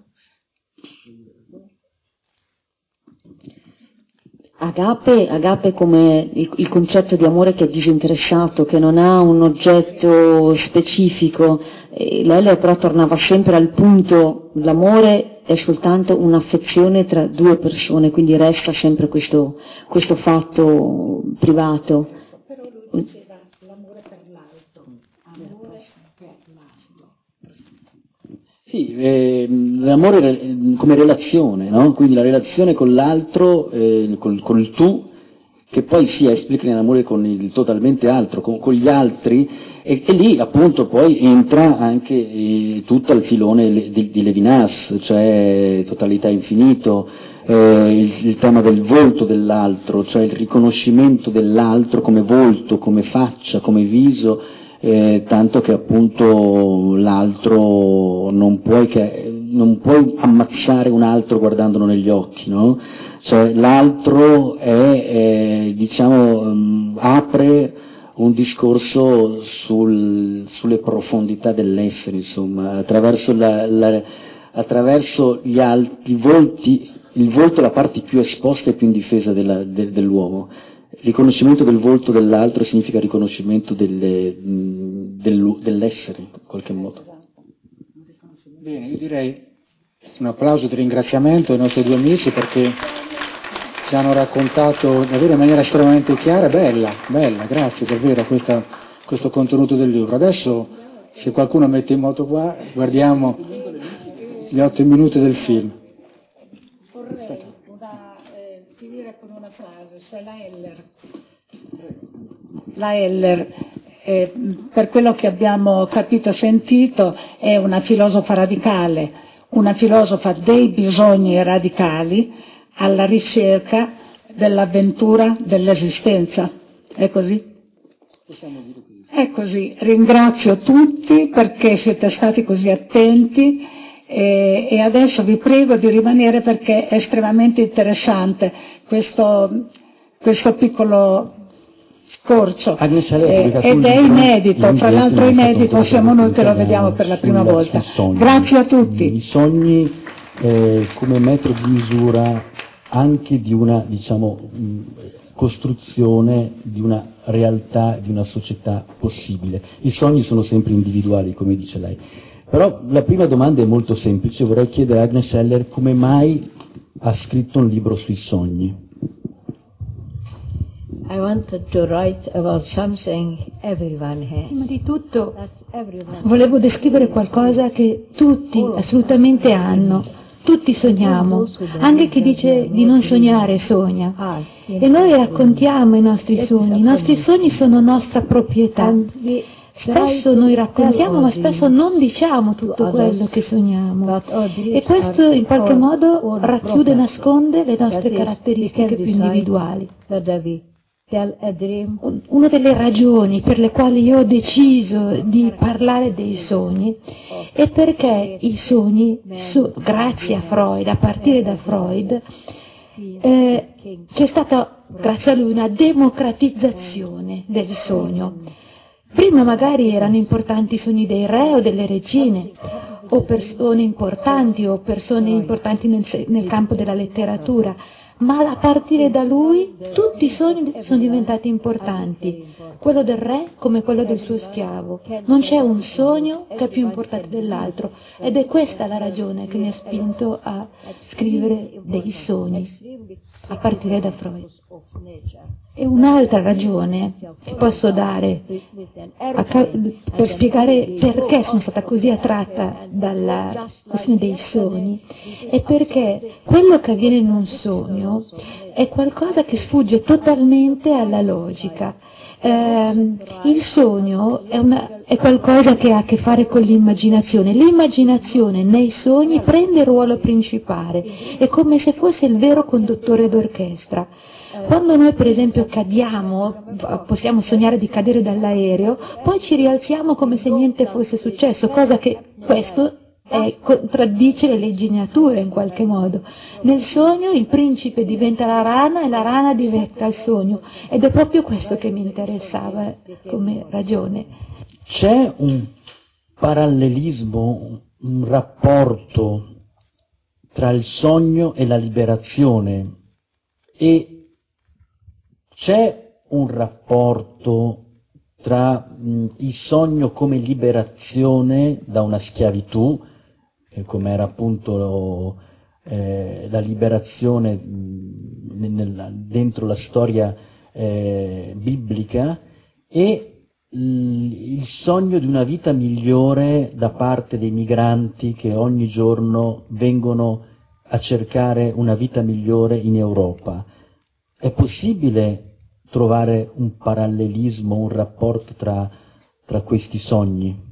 Agape come il concetto di amore che è disinteressato, che non ha un oggetto specifico. L'Heller però tornava sempre al punto, l'amore è soltanto un'affezione tra due persone, quindi resta sempre questo fatto privato. Però lui diceva l'amore per l'altro, amore per l'altro. Sì, l'amore come relazione, no? Quindi la relazione con l'altro, con il tu, che poi si esplica nell'amore con il totalmente altro, con gli altri, e lì appunto poi entra anche tutto il filone di Levinas, cioè totalità infinito, il tema del volto dell'altro, cioè il riconoscimento dell'altro come volto, come faccia, come viso, tanto che appunto l'altro non puoi ammazzare un altro guardandolo negli occhi, no? Cioè l'altro apre un discorso sulle profondità dell'essere, insomma, attraverso il volto è la parte più esposta e più indifesa dell'uomo. Il riconoscimento del volto dell'altro significa riconoscimento dell'essere, in qualche modo. Bene, io direi un applauso di ringraziamento ai nostri due amici perché ci hanno raccontato davvero in maniera estremamente chiara, bella, grazie davvero a questo contenuto del libro. Adesso, se qualcuno mette in moto qua, guardiamo gli 8 minuti del film. Vorrei finire con una frase, se la Heller La Heller, per quello che abbiamo capito e sentito, è una filosofa radicale, una filosofa dei bisogni radicali alla ricerca dell'avventura dell'esistenza. È così? È così. Ringrazio tutti perché siete stati così attenti e adesso vi prego di rimanere perché è estremamente interessante questo piccolo scorcio ed è inedito, tra l'altro inedito, siamo noi che lo vediamo per la prima volta. Grazie a tutti. I sogni come metro di misura anche di una, costruzione di una realtà, di una società possibile. I sogni sono sempre individuali, come dice lei. Però la prima domanda è molto semplice, vorrei chiedere a Agnes Heller come mai ha scritto un libro sui sogni. I wanted to write about something everyone has. Prima di tutto volevo descrivere qualcosa che tutti assolutamente hanno. Tutti sogniamo, anche chi dice di non sognare sogna. E noi raccontiamo i nostri sogni sono nostra proprietà. Spesso noi raccontiamo, ma spesso non diciamo tutto quello che sogniamo. E questo in qualche modo racchiude e nasconde le nostre caratteristiche più individuali. Una delle ragioni per le quali io ho deciso di parlare dei sogni è perché i sogni, grazie a Freud, a partire da Freud, c'è stata, grazie a lui, una democratizzazione del sogno. Prima magari erano importanti i sogni dei re o delle regine, o persone importanti nel campo della letteratura, ma a partire da lui tutti i sogni sono diventati importanti, quello del re come quello del suo schiavo. Non c'è un sogno che è più importante dell'altro ed è questa la ragione che mi ha spinto a scrivere dei sogni, a partire da Freud. E un'altra ragione che posso dare per spiegare perché sono stata così attratta dalla questione dei sogni è perché quello che avviene in un sogno è qualcosa che sfugge totalmente alla logica. Il sogno è qualcosa che ha a che fare con l'immaginazione. L'immaginazione nei sogni prende il ruolo principale, è come se fosse il vero conduttore d'orchestra. Quando noi per esempio cadiamo, possiamo sognare di cadere dall'aereo, poi ci rialziamo come se niente fosse successo, cosa che questo contraddice le leggi di natura in qualche modo. Nel sogno il principe diventa la rana e la rana diventa il sogno, ed è proprio questo che mi interessava come ragione. C'è un parallelismo, un rapporto tra il sogno e la liberazione, e c'è un rapporto tra il sogno come liberazione da una schiavitù, come era appunto la liberazione dentro la storia biblica, e il sogno di una vita migliore da parte dei migranti che ogni giorno vengono a cercare una vita migliore in Europa. È possibile trovare un parallelismo, un rapporto tra questi sogni?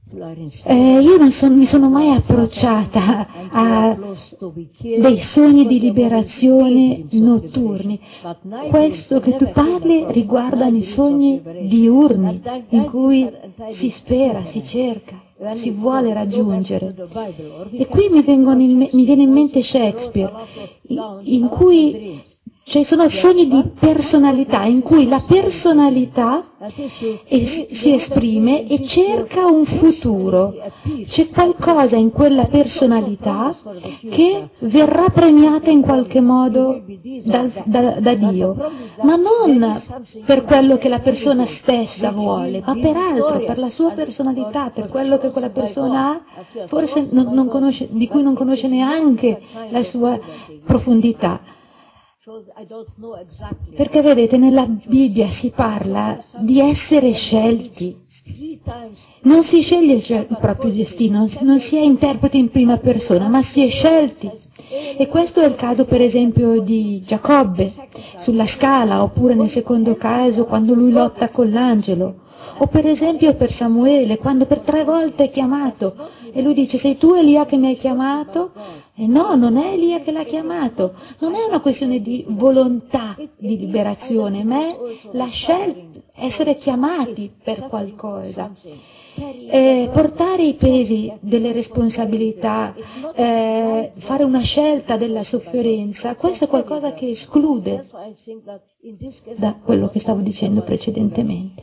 Io non mi sono mai approcciata a dei sogni di liberazione notturni. Questo che tu parli riguardano i sogni diurni, in cui si spera, si cerca, si vuole raggiungere. E qui mi viene in mente Shakespeare, in cui sono sogni di personalità, in cui la personalità si esprime e cerca un futuro. C'è qualcosa in quella personalità che verrà premiata in qualche modo da Dio, ma non per quello che la persona stessa vuole, ma per altro, per la sua personalità, per quello che quella persona ha, forse non conosce, di cui non conosce neanche la sua profondità. Perché vedete, nella Bibbia si parla di essere scelti. Non si sceglie il proprio destino, non si è interpreti in prima persona, ma si è scelti. E questo è il caso per esempio di Giacobbe sulla Scala, oppure nel secondo caso quando lui lotta con l'angelo, o per esempio per Samuele, quando per 3 volte è chiamato e lui dice: sei tu Elia che mi hai chiamato? E no, non è Elia che l'ha chiamato, non è una questione di volontà di liberazione, ma è la scelta, essere chiamati per qualcosa. Portare i pesi delle responsabilità, fare una scelta della sofferenza, questo è qualcosa che esclude da quello che stavo dicendo precedentemente.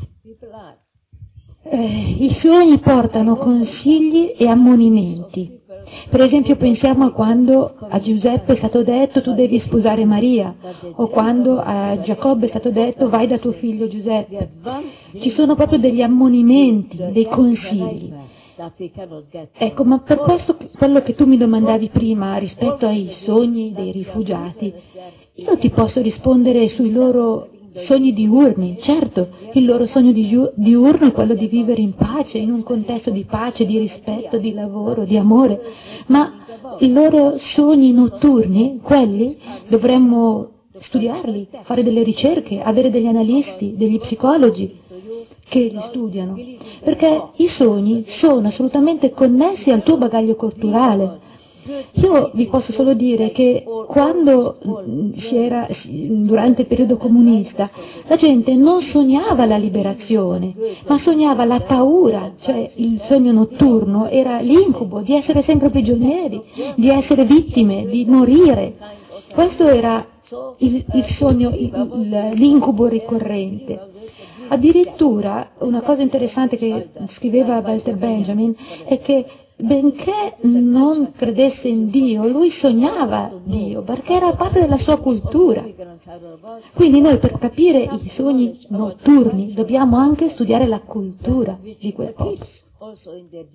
I sogni portano consigli e ammonimenti. Per esempio pensiamo a quando a Giuseppe è stato detto tu devi sposare Maria, o quando a Giacobbe è stato detto vai da tuo figlio Giuseppe. Ci sono proprio degli ammonimenti, dei consigli. Ecco, ma per questo, quello che tu mi domandavi prima rispetto ai sogni dei rifugiati, io ti posso rispondere sui loro sogni diurni. Certo, il loro sogno diurno è quello di vivere in pace, in un contesto di pace, di rispetto, di lavoro, di amore, ma i loro sogni notturni, quelli dovremmo studiarli, fare delle ricerche, avere degli analisti, degli psicologi che li studiano, perché i sogni sono assolutamente connessi al tuo bagaglio culturale. Io vi posso solo dire che quando durante il periodo comunista, la gente non sognava la liberazione, ma sognava la paura, cioè il sogno notturno era l'incubo di essere sempre prigionieri, di essere vittime, di morire. Questo era il sogno, l'incubo ricorrente. Addirittura una cosa interessante che scriveva Walter Benjamin è che benché non credesse in Dio, lui sognava Dio, perché era parte della sua cultura. Quindi noi per capire i sogni notturni dobbiamo anche studiare la cultura di quel posto.